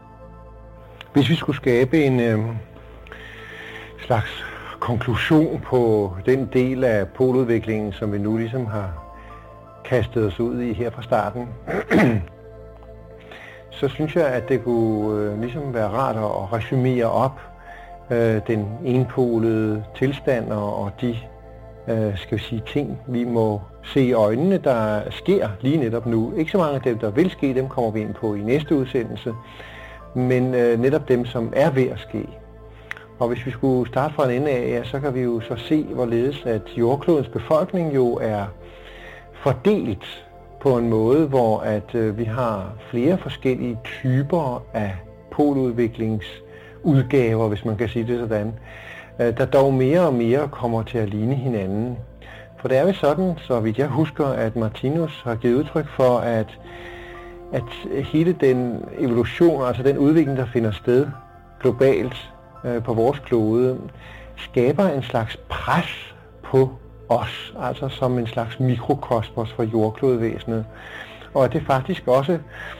Hvis vi skulle skabe en øh, slags konklusion på den del af poludviklingen, som vi nu ligesom har kastet os ud i her fra starten, så synes jeg, at det kunne øh, ligesom være rart at resumere op øh, den enpolede tilstand og de skal vi sige, ting, vi må se i øjnene, der sker lige netop nu. Ikke så mange af dem, der vil ske, dem kommer vi ind på i næste udsendelse, men øh, netop dem, som er ved at ske. Og hvis vi skulle starte fra en ende af, ja, så kan vi jo så se, hvorledes at jordklodens befolkning jo er fordelt på en måde, hvor at øh, vi har flere forskellige typer af poludviklingsudgaver, hvis man kan sige det sådan, øh, der dog mere og mere kommer til at ligne hinanden. For det er jo sådan, så vidt jeg husker, at Martinus har givet udtryk for, at, at hele den evolution, altså den udvikling, der finder sted globalt øh, på vores klode, skaber en slags pres på os, altså som en slags mikrokosmos for jordklodevæsenet. Og at det faktisk også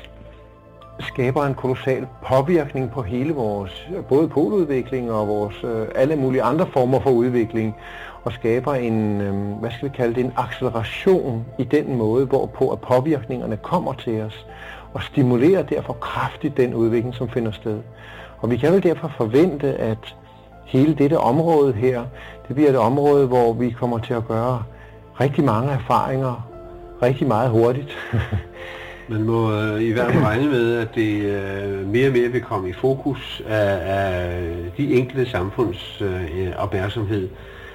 skaber en kolossal påvirkning på hele vores, både poludvikling og vores øh, alle mulige andre former for udvikling, og skaber en, øh, hvad skal vi kalde det, en acceleration i den måde, hvorpå at påvirkningerne kommer til os, og stimulerer derfor kraftigt den udvikling, som finder sted. Og vi kan vel derfor forvente, at hele dette område her, det bliver et område, hvor vi kommer til at gøre rigtig mange erfaringer rigtig meget hurtigt. Man må øh, i hvert fald regne med, at det øh, mere og mere vil komme i fokus af, af de enkelte samfunds øh, opmærksomhed.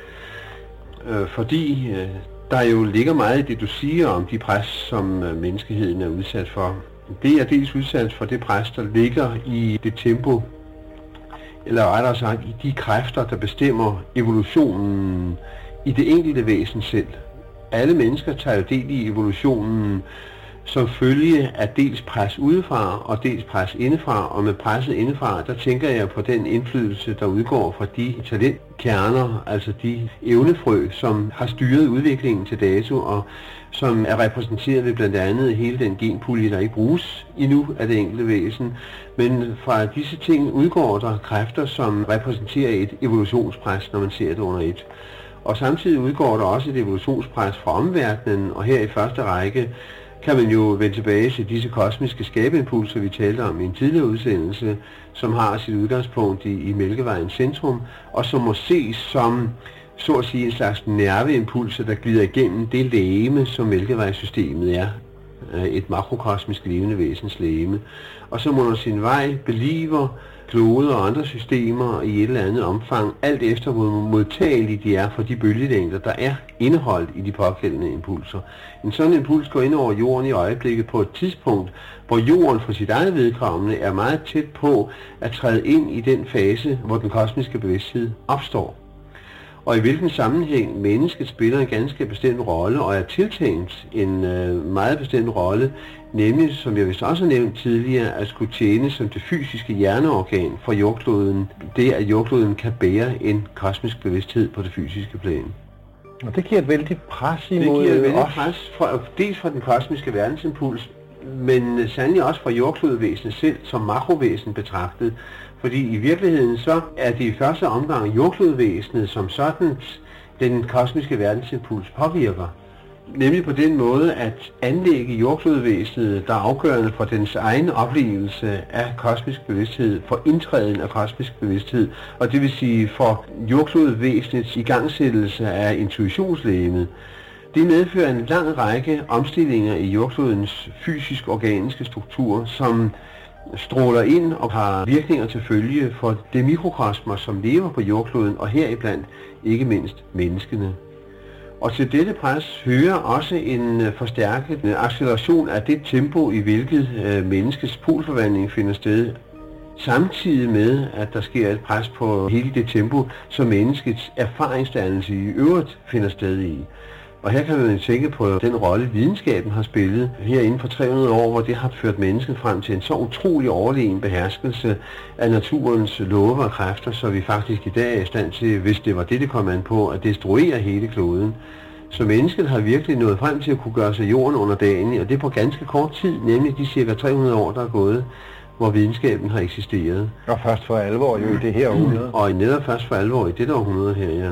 Øh, fordi øh, der jo ligger meget i det, du siger om de pres, som øh, menneskeheden er udsat for. Det er dels udsat for det pres, der ligger i det tempo, eller rettere sagt i de kræfter, der bestemmer evolutionen i det enkelte væsen selv. Alle mennesker tager jo del i evolutionen som følge af dels pres udefra og dels pres indefra, og med presset indefra, der tænker jeg på den indflydelse, der udgår fra de talentkerner, altså de evnefrø, som har styret udviklingen til dato, og som er repræsenteret ved blandt andet hele den genpulje, der ikke bruges endnu af det enkelte væsen. Men fra disse ting udgår der kræfter, som repræsenterer et evolutionspres, når man ser det under et. Og samtidig udgår der også et evolutionspres fra omverdenen, og her i første række kan man jo vende tilbage til disse kosmiske skabeimpulser, vi talte om i en tidligere udsendelse, som har sit udgangspunkt i, i Mælkevejens centrum, og som må ses som, så at sige, en slags nerveimpulser, der glider igennem det legeme, som Mælkevejssystemet er. Et makrokosmisk levende væsens legeme. Og som under sin vej believer kloder og andre systemer i et eller andet omfang, alt efter hvor modtagelige de er for de bølgelængder, der er indeholdt i de pågældende impulser. En sådan impuls går ind over jorden i øjeblikket på et tidspunkt, hvor jorden for sit eget vedkommende er meget tæt på at træde ind i den fase, hvor den kosmiske bevidsthed opstår. Og i hvilken sammenhæng mennesket spiller en ganske bestemt rolle, og er tiltænkt en øh, meget bestemt rolle, nemlig, som jeg vist også har nævnt tidligere, at skulle tjene som det fysiske hjerneorgan for jordkloden, det at jordkloden kan bære en kosmisk bevidsthed på det fysiske plan. Og det giver et vældigt pres imod Det giver et vældigt os. pres, fra, dels fra den kosmiske verdensimpuls, men sandelig også fra jordklodevæsenet selv som makrovæsen betragtet. Fordi i virkeligheden så er det i første omgang jordklodevæsenet som sådan den kosmiske verdensimpuls påvirker. Nemlig på den måde at anlægge jordklodevæsenet, der er afgørende for dens egen oplevelse af kosmisk bevidsthed, for indtræden af kosmisk bevidsthed, og det vil sige for jordklodevæsenets igangsættelse af intuitionslegemet. Det medfører en lang række omstillinger i jordklodens fysisk-organiske struktur, som stråler ind og har virkninger til følge for det mikrokosmos, som lever på jordkloden, og heriblandt ikke mindst menneskene. Og til dette pres hører også en forstærket acceleration af det tempo, i hvilket menneskets polforvandling finder sted, samtidig med, at der sker et pres på hele det tempo, som menneskets erfaringsdannelse i øvrigt finder sted i. Og her kan man tænke på den rolle, videnskaben har spillet her inden for tre hundrede år, hvor det har ført mennesket frem til en så utrolig overlegen beherskelse af naturens love og kræfter, så vi faktisk i dag er i stand til, hvis det var det, det kom an på, at destruere hele kloden. Så mennesket har virkelig nået frem til at kunne gøre sig jorden under dagen, og det på ganske kort tid, nemlig de cirka tre hundrede år, der er gået, hvor videnskaben har eksisteret. Og først for alvor jo i det her århundrede. Og netop først for alvor i dette århundrede her, ja.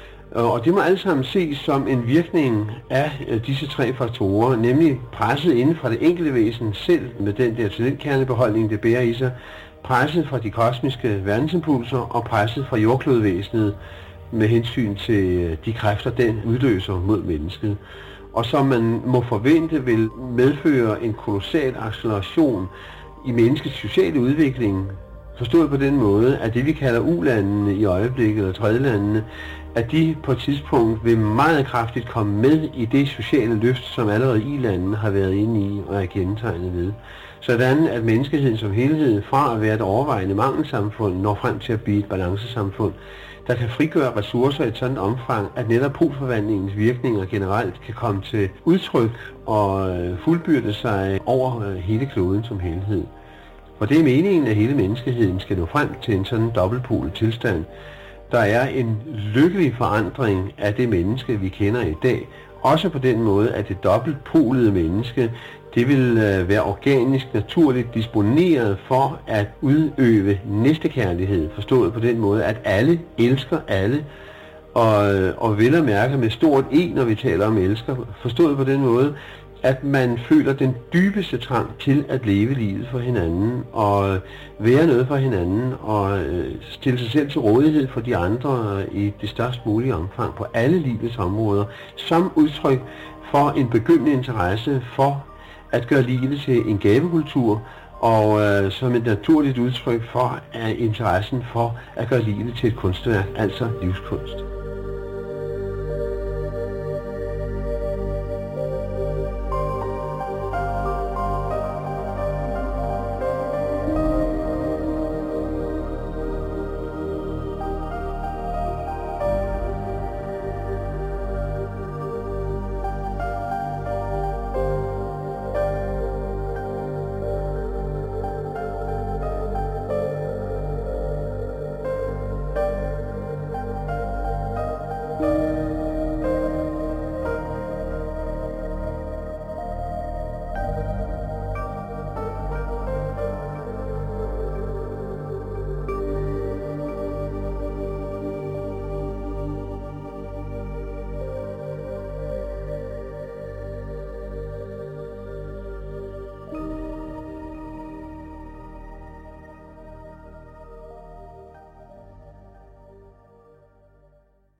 Og det må alle sammen ses som en virkning af disse tre faktorer, nemlig presset inden fra det enkelte væsen selv, med den der talentkernebeholdning, det bærer i sig, presset fra de kosmiske verdensimpulser og presset fra jordklodevæsenet med hensyn til de kræfter, den udløser mod mennesket. og som man må forvente vil medføre en kolossal acceleration i menneskets sociale udvikling, forstået på den måde, at det vi kalder ulandene i øjeblikket, eller tredjelandene, at de på et tidspunkt vil meget kraftigt komme med i det sociale løft, som allerede i-landene har været inde i og er kendetegnet ved. Sådan at menneskeheden som helhed fra at være et overvejende mangelsamfund når frem til at blive et balancesamfund, der kan frigøre ressourcer i et sådan omfang, at netop polforvandlingens virkninger generelt kan komme til udtryk og fuldbyrde sig over hele kloden som helhed. For det er meningen, at hele menneskeheden skal nå frem til en sådan dobbeltpolet tilstand. Der er en lykkelig forandring af det menneske, vi kender i dag, også på den måde, at det dobbeltpolede menneske, det vil være organisk, naturligt disponeret for at udøve næstekærlighed, forstået på den måde, at alle elsker alle, og, og vel at mærke med stort E, når vi taler om elsker, forstået på den måde, at man føler den dybeste trang til at leve livet for hinanden, og være noget for hinanden, og stille sig selv til rådighed for de andre i det størst mulige omfang på alle livets områder, som udtryk for en begyndende interesse for at gøre livet til en gavekultur, og øh, som et naturligt udtryk for at interessen for at gøre livet til et kunstværk, altså livskunst.